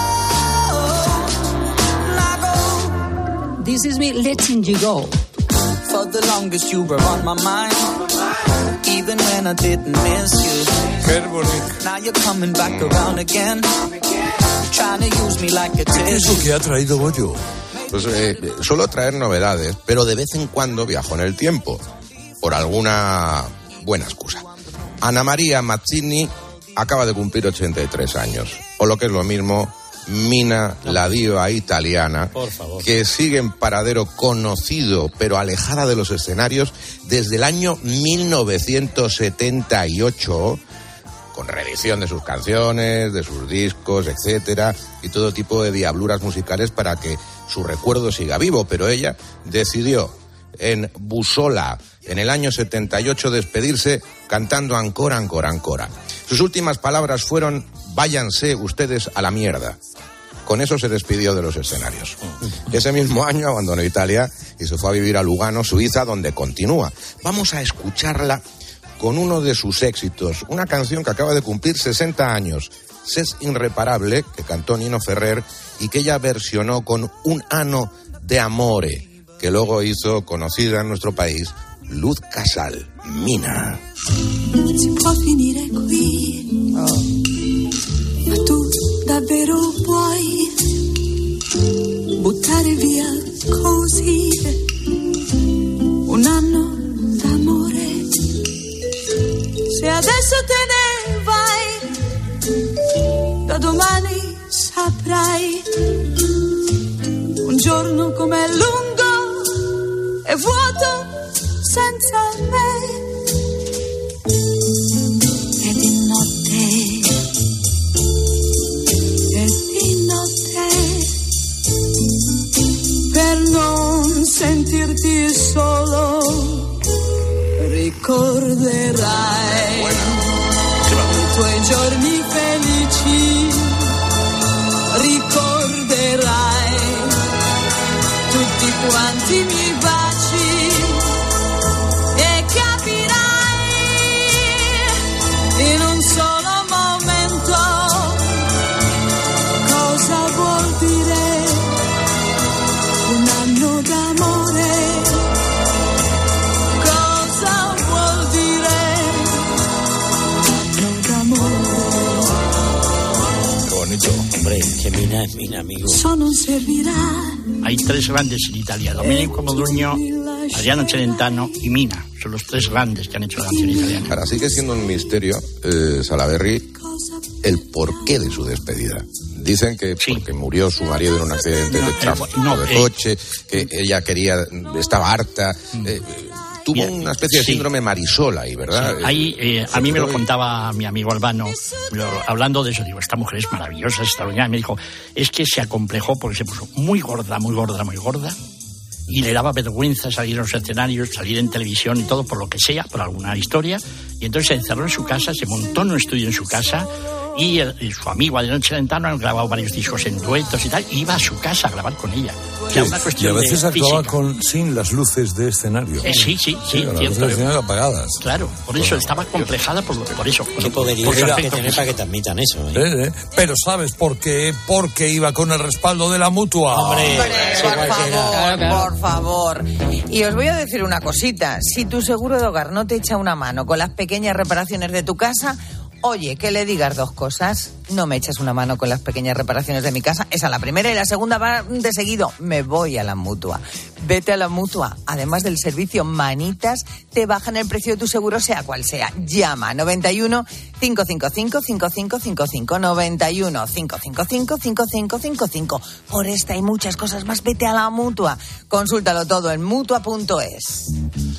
This is me letting you go. For the longest you were on my mind, even when I didn't miss you. Now you're coming back around again, trying to use me like a tissue. ¿Qué es lo que ha traído Goyo? Pues eh, suelo traer novedades, pero de vez en cuando viajo en el tiempo, por alguna buena excusa. Ana María Mazzini acaba de cumplir ochenta y tres años, o lo que es lo mismo, Mina, la diva italiana, que sigue en paradero conocido, pero alejada de los escenarios desde el año mil novecientos setenta y ocho, con reedición de sus canciones, de sus discos, etcétera, y todo tipo de diabluras musicales para que su recuerdo siga vivo. Pero ella decidió en Bussola, en el año setenta y ocho, despedirse cantando Ancora, Ancora, Ancora. Sus últimas palabras fueron: váyanse ustedes a la mierda. Con eso se despidió de los escenarios. Ese mismo año abandonó Italia y se fue a vivir a Lugano, Suiza, donde continúa. Vamos a escucharla con uno de sus éxitos, una canción que acaba de cumplir sesenta años, S'es Irreparable, que cantó Nino Ferrer y que ella versionó con Un anno de amore, que luego hizo conocida en nuestro país Luz Casal, Mina. Si può finire qui, oh. Ma tu davvero puoi buttare via così un anno d'amore? Se adesso te ne vai, da domani saprai un giorno com'è lungo e vuoto senza me. E di notte, e di notte, per non sentirti solo, ricorderai i tuoi giorni felici, ricorderai tutti quanti i miei baci e capirai in un solo momento cosa vuol dire un anno d'amore, cosa vuol dire un anno d'amore. Qué bonito, hombre, que Mina es Mina, amigo. Eso non servirà. Hay tres grandes en Italia: Domenico Modugno, Adriano Celentano y Mina. Son los tres grandes que han hecho la canción italiana. Ahora sigue siendo un misterio, eh, Salaberry, el porqué de su despedida. Dicen que sí. porque murió su marido en un accidente no, de tráfico no, de coche, que ella quería, estaba harta. Eh, tuvo Bien, una especie de síndrome sí. Marisol ahí, ¿verdad? Sí, ahí, eh, a mí me lo contaba mi amigo Albano, lo, hablando de eso, digo, esta mujer es maravillosa, extraordinaria. Me dijo, es que se acomplejó porque se puso muy gorda, muy gorda, muy gorda. Y le daba vergüenza salir a los escenarios, salir en televisión y todo, por lo que sea, por alguna historia. Y entonces se encerró en su casa, se montó en un estudio en su casa. Y, el, y su amigo Adrián Celentano han grabado varios discos en duetos y tal, y iba a su casa a grabar con ella. Sí, una cuestión y a veces actuaba con, sin las luces de escenario. Eh, sí, sí, sí, sí las luces de escenario apagadas. Claro, por eso estaba complejada por, por eso. ¿Qué podería que tener para que te admitan eso? ¿eh? Eh, eh. Pero ¿sabes por qué? Porque iba con el respaldo de la Mutua. Hombre, Hombre por favor, por favor. Y os voy a decir una cosita. Si tu seguro de hogar no te echa una mano con las pequeñas reparaciones de tu casa, oye, que le digas dos cosas. No me echas una mano con las pequeñas reparaciones de mi casa. Esa es la primera. Y la segunda va de seguido. Me voy a la Mutua. Vete a la Mutua. Además del servicio Manitas, te bajan el precio de tu seguro, sea cual sea. Llama noventa y uno, cinco cinco cinco, cinco cinco cinco cinco. noventa y uno, cinco cinco cinco, cinco cinco cinco cinco. Por esta y muchas cosas más, vete a la Mutua. Consúltalo todo en mutua punto es.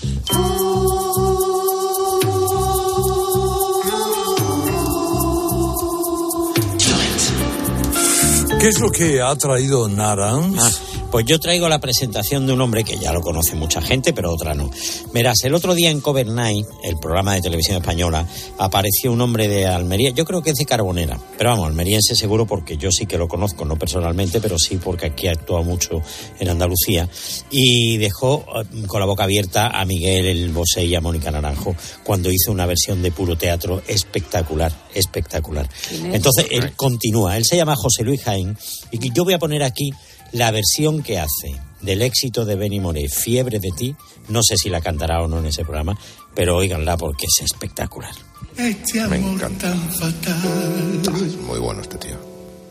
¿Qué es lo que ha traído Narans? Ah, pues yo traigo la presentación de un hombre que ya lo conoce mucha gente, pero otra no. Verás, el otro día en Cover Night, el programa de televisión española, apareció un hombre de Almería, yo creo que es de Carbonera, pero vamos, almeriense seguro porque yo sí que lo conozco, no personalmente, pero sí porque aquí ha actuado mucho en Andalucía, y dejó con la boca abierta a Miguel el Bosé y a Mónica Naranjo cuando hizo una versión de puro teatro espectacular, espectacular. Entonces, él continúa, él se llama José Luis Jaén, y yo voy a poner aquí la versión que hace del éxito de Benny Moré, Fiebre de ti. No sé si la cantará o no en ese programa, pero óiganla porque es espectacular. Este amor Me encanta. Tan fatal. Ah, es muy bueno este tío.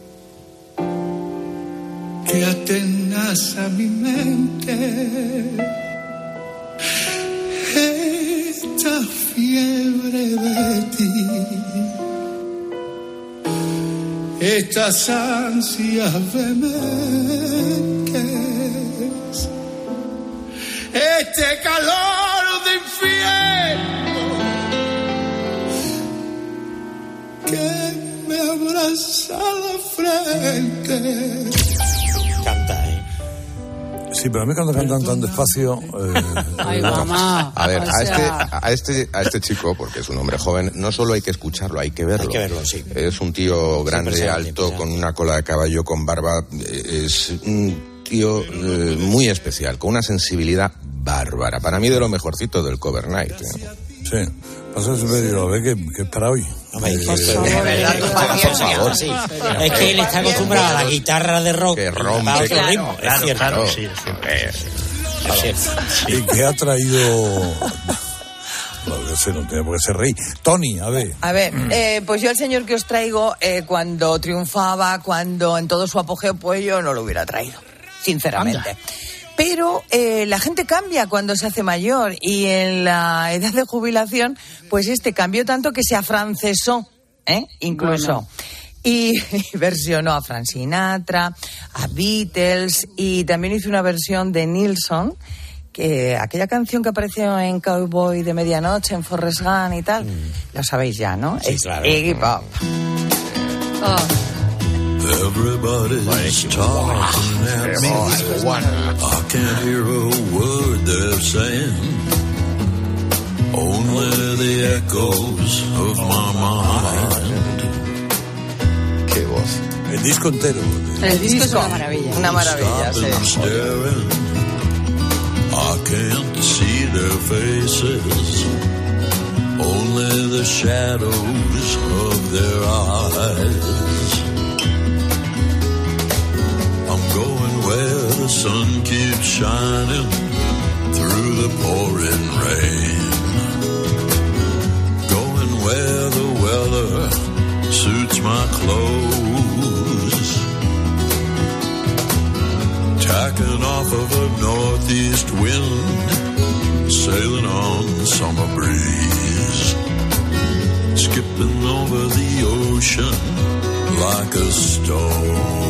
Que atenaza mi mente. Esta fiebre de ti. Estas ansias vehementes, este calor de infierno que me abraza la frente. Canta, ¿eh? Sí, pero a mí cuando cantan tan despacio... Eh, Ay, mamá. A ver, o a, sea... este, a, este, a este chico, porque es un hombre joven, no solo hay que escucharlo, hay que verlo. Hay que verlo, sí. Es un tío grande, alto, con una cola de caballo, con barba. Es un tío eh, muy especial, con una sensibilidad bárbara. Para mí de lo mejorcito del Cover Night. ¿eh? Sí. Pasa el medio, a ver que, que es para hoy. Hombre, por favor, de verdad, por favor, sí. Es que él está acostumbrado a la guitarra de rock que rompe otro claro, ritmo. Claro, es cierto. Claro, sí, sí. Sí. ¿Y qué ha traído? No sé, no tiene por qué ser rey. Tony, a ver. A ver, eh, pues yo el señor que os traigo, eh, cuando triunfaba, cuando en todo su apogeo, pues yo no lo hubiera traído, sinceramente. Anda. Pero eh, la gente cambia cuando se hace mayor y en la edad de jubilación, pues este cambió tanto que se afrancesó, ¿eh? Incluso. Bueno. Y, y versionó a Frank Sinatra, a Beatles y también hizo una versión de Nilsson, que aquella canción que apareció en Cowboy de Medianoche, en Forrest Gump y tal, mm. lo sabéis ya, ¿no? Sí, es claro. Iggy Pop. Oh. Everybody's talking at me. I can't hear a word they're saying. Only the echoes of my mind. Qué voz. El disco entero. El disco es una maravilla. Una maravilla, sí. I can't see their faces. Only the shadows of their eyes. I'm going where the sun keeps shining through the pouring rain. Going where the weather suits my clothes. Tacking off of a northeast wind, sailing on summer breeze. Skipping over the ocean like a stone.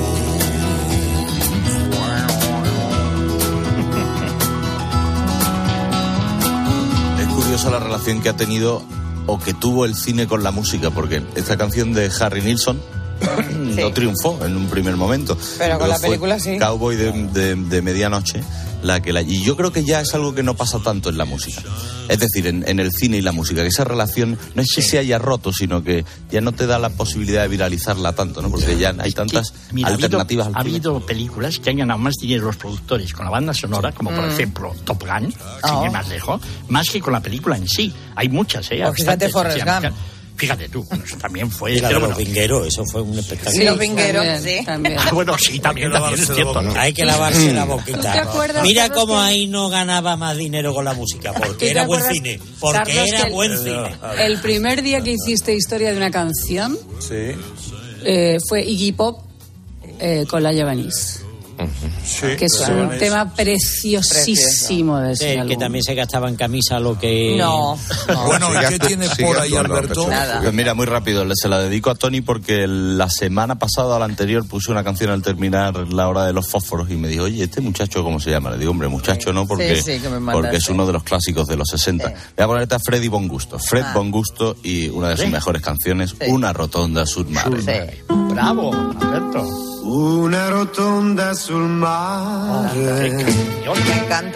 Es curiosa la relación que ha tenido o que tuvo el cine con la música, porque esta canción de Harry Nilsson sí. no triunfó en un primer momento. Pero con la película sí. Cowboy de, de, de medianoche, la que la, y yo creo que ya es algo que no pasa tanto en la música. Es decir, en, en el cine y la música, que esa relación no es que se haya roto, sino que ya no te da la posibilidad de viralizarla tanto, ¿no? Porque ya hay tantas Mira, alternativas. Ha habido, ha habido películas que han ganado más dinero los productores con la banda sonora, como por mm. ejemplo Top Gun, oh. sin ir más lejos, más que con la película en sí. Hay muchas, ¿eh? O fíjate Forrest Gump. Fíjate tú, bueno, eso también fue... Y la de pero los bueno. vingueros, eso fue un espectáculo. Sí, los vingueros, sí. También. Ah, bueno, sí, también, también es cierto, ¿no? Hay que lavarse la boquita. ¿Te acuerdas, Mira Carlos, cómo que... ahí no ganaba más dinero con la música, porque era buen cine. Porque Carlos, era el, buen cine. El primer día que hiciste historia de una canción Sí. eh, fue Iggy Pop eh, con La Javanese. Sí, que es un es... tema preciosísimo de ese sí, álbum. que también se gastaba en camisa lo que... No. no. Bueno, ¿y qué tiene por ahí, Alberto? Nada. Pues mira, muy rápido, se la dedico a Tony porque la semana pasada, a la anterior, puse una canción al terminar La Hora de los Fósforos y me dijo, oye, ¿este muchacho cómo se llama? Le digo, hombre, muchacho no, porque, sí, sí, porque es uno de los clásicos de los sesenta. Sí. Voy a ponerte a Freddy Bongusto. Fred ah. Bongusto y una de sus ¿Sí? mejores canciones, sí. Una rotonda sul mare. Sí. Bravo, Alberto. Una rotonda sul mare. Oh, me encanta.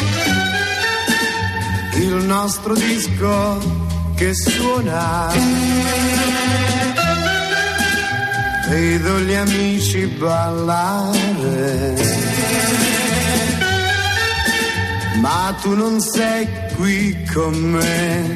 Il nostro disco che suona. Vedo gli amici ballare. Ma tu non sei qui con me.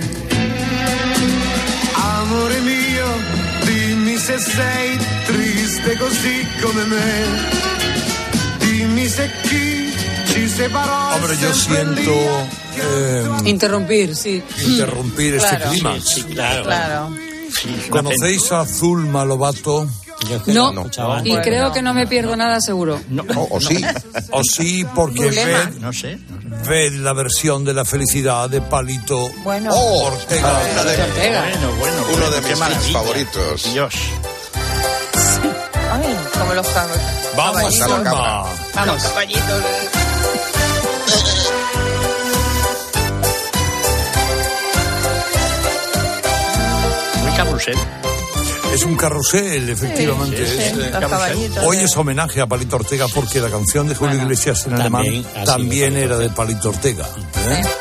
Amore mio, dimmi se sei triste così come me. Dimmi se chi ci separò. Hombre, yo siento eh, interrumpir, sí. Interrumpir claro. este clima. Sí, sí, claro. Claro. Sí, ¿Conocéis a Zulma Lobato? No, no, y bueno, creo que no me pierdo nada seguro. No, no, o sí. O sí, porque ve, no sé, no sé. ve la versión de La Felicidad de Palito bueno. oh, Ortega. Una de, Ortega. Bueno, bueno, uno bueno, de mis hits favoritos. Dios. Ay, como los caballos. Vamos, Zulma. Vamos, caballitos. Muy carrusel. Es un carrusel, efectivamente. Sí, sí, sí, es, los caballitos. Hoy es homenaje a Palito Ortega porque la canción de Julio bueno, Iglesias en también, alemán también era de Palito Ortega. ¿eh? Sí.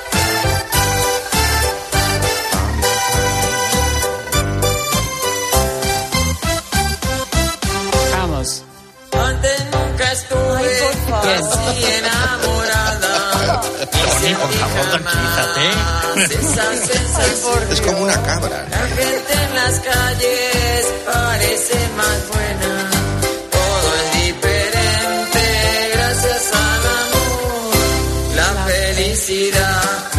Vamos. Antes nunca estuve así enamorada. Tony, por favor, tranquilízate. Es como una cabra. La gente en las calles parece más buena. Todo es diferente gracias al amor. La felicidad.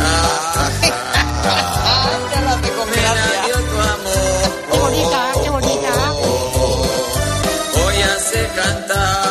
Me la dio tu amor. Qué bonita, qué bonita. Hoy hace cantar.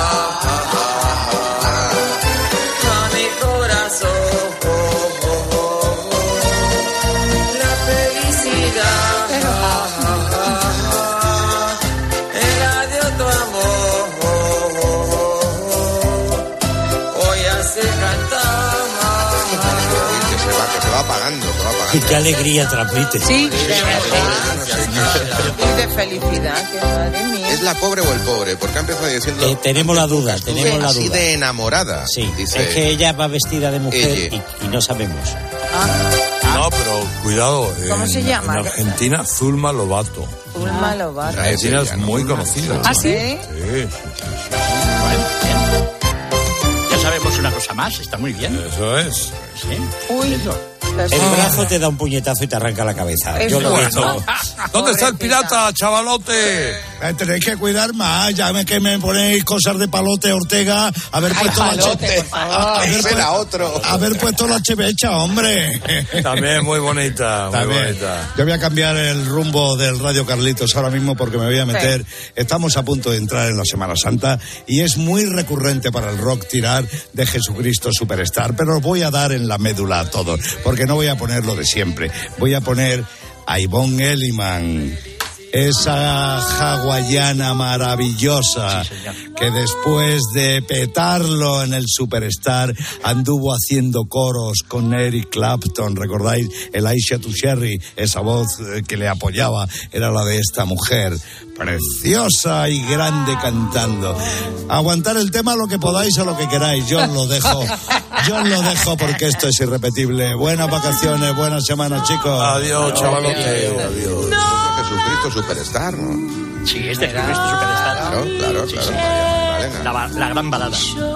Apagando, va apagando. Y qué alegría transmite. Sí, de verdad. Y de felicidad, que madre mía. ¿Es la pobre o el pobre? Porque ha empezado diciendo... Eh, tenemos la duda, tenemos la así duda. de enamorada. Sí, dice, es que ella va vestida de mujer y, y no sabemos. Ah. No, pero cuidado. ¿Cómo en, se llama? En Argentina, Zulma Lobato. Zulma Lobato. En Argentina es muy conocida. ¿Ah, sí? Sí, sí, sí. Bueno, bien. Ya sabemos una cosa más, está muy bien. Eso es. Sí. Uy. Eso. El brazo te da un puñetazo y te arranca la cabeza. Es Yo lo he bueno. visto. ¿Dónde está el pirata, chavalote? Eh, tenéis que cuidar más, ya me, que me ponéis cosas de Palote Ortega, haber Ay, puesto Palote, la por favor. haber, Ese era otro. haber puesto la chevecha, hombre. También muy bonita, muy También. bonita. Yo voy a cambiar el rumbo del Radio Carlitos ahora mismo porque me voy a meter. Sí. Estamos a punto de entrar en la Semana Santa y es muy recurrente para el rock tirar de Jesucristo Superstar, pero os voy a dar en la médula a todos, porque no voy a poner lo de siempre. Voy a poner a Yvonne Elliman. esa hawaiana maravillosa que después de petarlo en el Superstar anduvo haciendo coros con Eric Clapton. ¿Recordáis? El Aisha to Sherry, esa voz que le apoyaba era la de esta mujer, preciosa y grande cantando. Aguantar el tema lo que podáis o lo que queráis, yo os lo dejo, yo os lo dejo porque esto es irrepetible. Buenas vacaciones, buenas semanas, chicos. Adiós, chavalote. Adiós. No. Jesucristo Superstar, ¿no? Sí, es de Jesucristo Superstar. Claro, claro, sí, claro. sí. María La, la gran balada.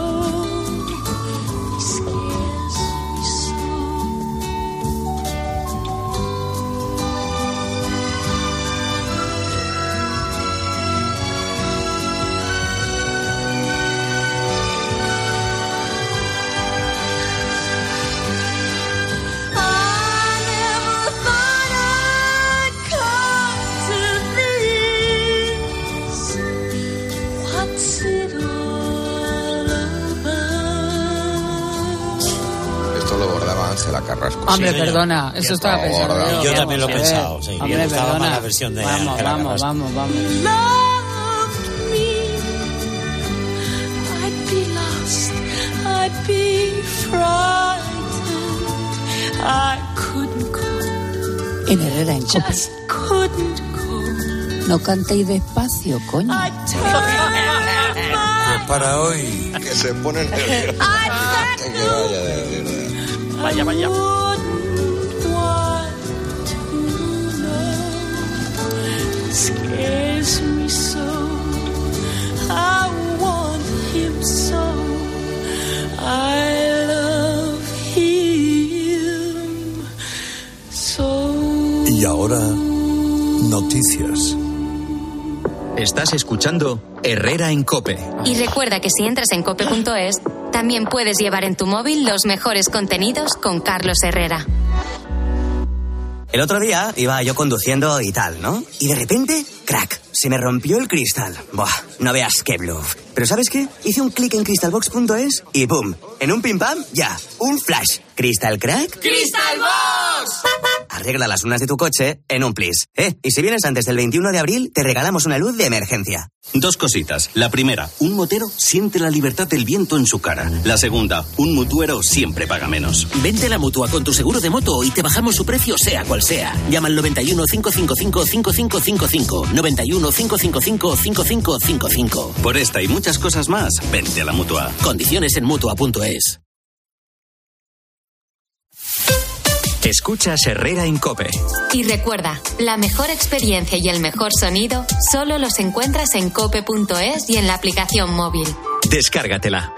Ángela Carrasco. Hombre, sí, perdona, eso estaba pensando. Yo, yo también lo he pensado, sí. Hombre, me gustaba perdona. más la versión de Vamos, Ángela vamos, Carrasco. vamos, vamos. Love me, I'd be lost, I'd be frightened, I couldn't go, En Herrera, en Cope. just couldn't go. No cantéis despacio, coño. I'd turn my Pues para hoy. Que se pone nervioso. Que vaya de verdad. Vaya, vaya. wouldn't want to know. Scares me so. I want him so. I love him so. Y ahora, noticias. Estás escuchando Herrera en COPE. Y recuerda que si entras en cope punto es, también puedes llevar en tu móvil los mejores contenidos con Carlos Herrera. El otro día iba yo conduciendo y tal, ¿no? Y de repente, crack, se me rompió el cristal. Buah, no veas qué bluff. Pero ¿sabes qué? Hice un clic en crystalbox punto es y ¡pum! En un pim pam, ya, un flash. ¿Crystal crack? ¡Crystalbox! Arregla las lunas de tu coche en un plis. Eh, y si vienes antes del veintiuno de abril, te regalamos una luz de emergencia. Dos cositas. La primera, un motero siente la libertad del viento en su cara. La segunda, un mutuero siempre paga menos. Vente a la Mutua con tu seguro de moto y te bajamos su precio sea cual sea. Llama al noventa y uno, cinco cinco cinco, cinco cinco cinco cinco. noventa y uno, cinco cinco cinco, cinco cinco cinco cinco. Por esta y muchas cosas más, vente a la Mutua. Condiciones en Mutua punto es. Escuchas Herrera en COPE. Y recuerda, la mejor experiencia y el mejor sonido solo los encuentras en cope punto es y en la aplicación móvil. Descárgatela.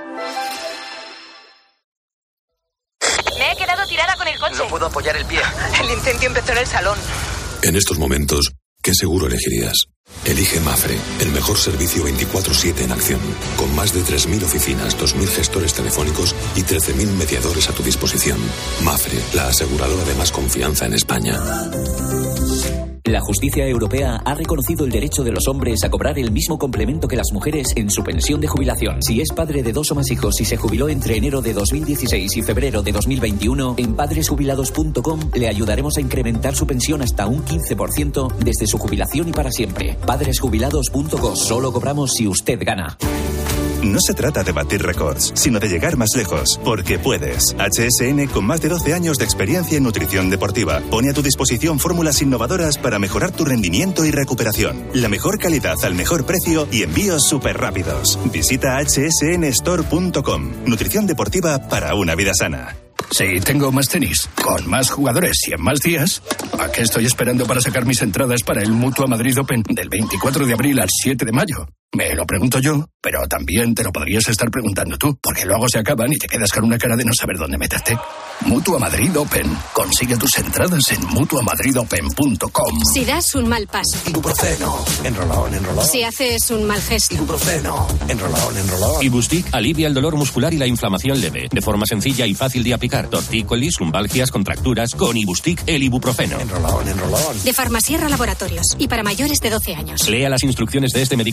Me he quedado tirada con el coche. No puedo apoyar el pie. El incendio empezó en el salón. En estos momentos, ¿qué seguro elegirías? Elige Mafre, el mejor servicio veinticuatro siete en acción, con más de tres mil oficinas, dos mil gestores telefónicos y trece mil mediadores a tu disposición. Mafre, la aseguradora de más confianza en España. La justicia europea ha reconocido el derecho de los hombres a cobrar el mismo complemento que las mujeres en su pensión de jubilación. Si es padre de dos o más hijos y se jubiló entre enero de dos mil dieciséis y febrero de dos mil veintiuno, en padres jubilados punto com le ayudaremos a incrementar su pensión hasta un quince por ciento desde su jubilación y para siempre. padres jubilados punto com. Solo cobramos si usted gana. No se trata de batir récords, sino de llegar más lejos, porque puedes. H S N, con más de doce años de experiencia en nutrición deportiva, pone a tu disposición fórmulas innovadoras para mejorar tu rendimiento y recuperación. La mejor calidad al mejor precio y envíos súper rápidos. Visita H S N store punto com. Nutrición deportiva para una vida sana. Sí, tengo más tenis, con más jugadores y en más días. ¿A qué estoy esperando para sacar mis entradas para el Mutua Madrid Open del veinticuatro de abril al siete de mayo? Me lo pregunto yo, pero también te lo podrías estar preguntando tú, porque luego se acaban y te quedas con una cara de no saber dónde meterte. Mutua Madrid Open. Consigue tus entradas en mutua madrid open punto com. Si das un mal paso. Ibuprofeno. Enrolón, enrolón. Si haces un mal gesto. Ibuprofeno. Enrolón, enrolón. Ibustic alivia el dolor muscular y la inflamación leve, de forma sencilla y fácil de aplicar. Tortícolis, lumbalgias, contracturas, con Ibustic el ibuprofeno. Enrolón, enrolón. De Farmasierra Laboratorios. Y para mayores de doce años. Lea las instrucciones de este medicamento y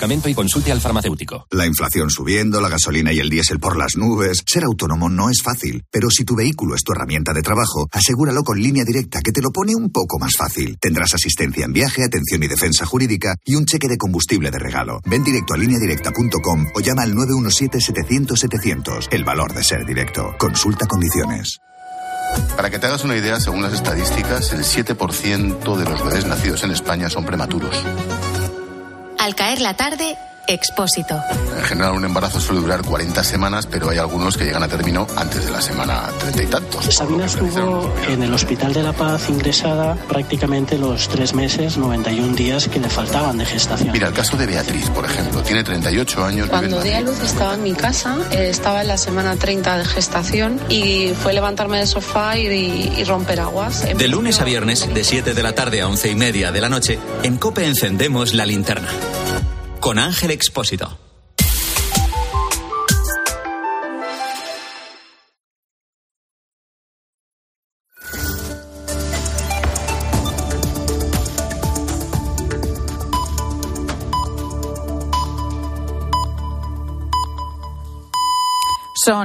Consulte al farmacéutico. La inflación subiendo, la gasolina y el diésel por las nubes. Ser autónomo no es fácil, pero si tu vehículo es tu herramienta de trabajo, asegúralo con Línea Directa, que te lo pone un poco más fácil. Tendrás asistencia en viaje, atención y defensa jurídica y un cheque de combustible de regalo. Ven directo a línea directa punto com o llama al nueve uno siete, setecientos, setecientos. El valor de ser directo. Consulta condiciones. Para que te hagas una idea, según las estadísticas, el siete por ciento de los bebés nacidos en España son prematuros. Al caer la tarde, Expósito. En general, un embarazo suele durar cuarenta semanas, pero hay algunos que llegan a término antes de la semana treinta y tantos. Sabina estuvo en el Hospital de la Paz ingresada prácticamente los tres meses, noventa y un días que le faltaban de gestación. Mira, el caso de Beatriz, por ejemplo, tiene treinta y ocho años. Cuando di a luz estaba en mi casa, eh, estaba en la semana treinta de gestación y fue levantarme del sofá y, y romper aguas. De lunes a viernes, de siete de la tarde a once y media de la noche, en COPE encendemos la linterna. Con Ángel Expósito.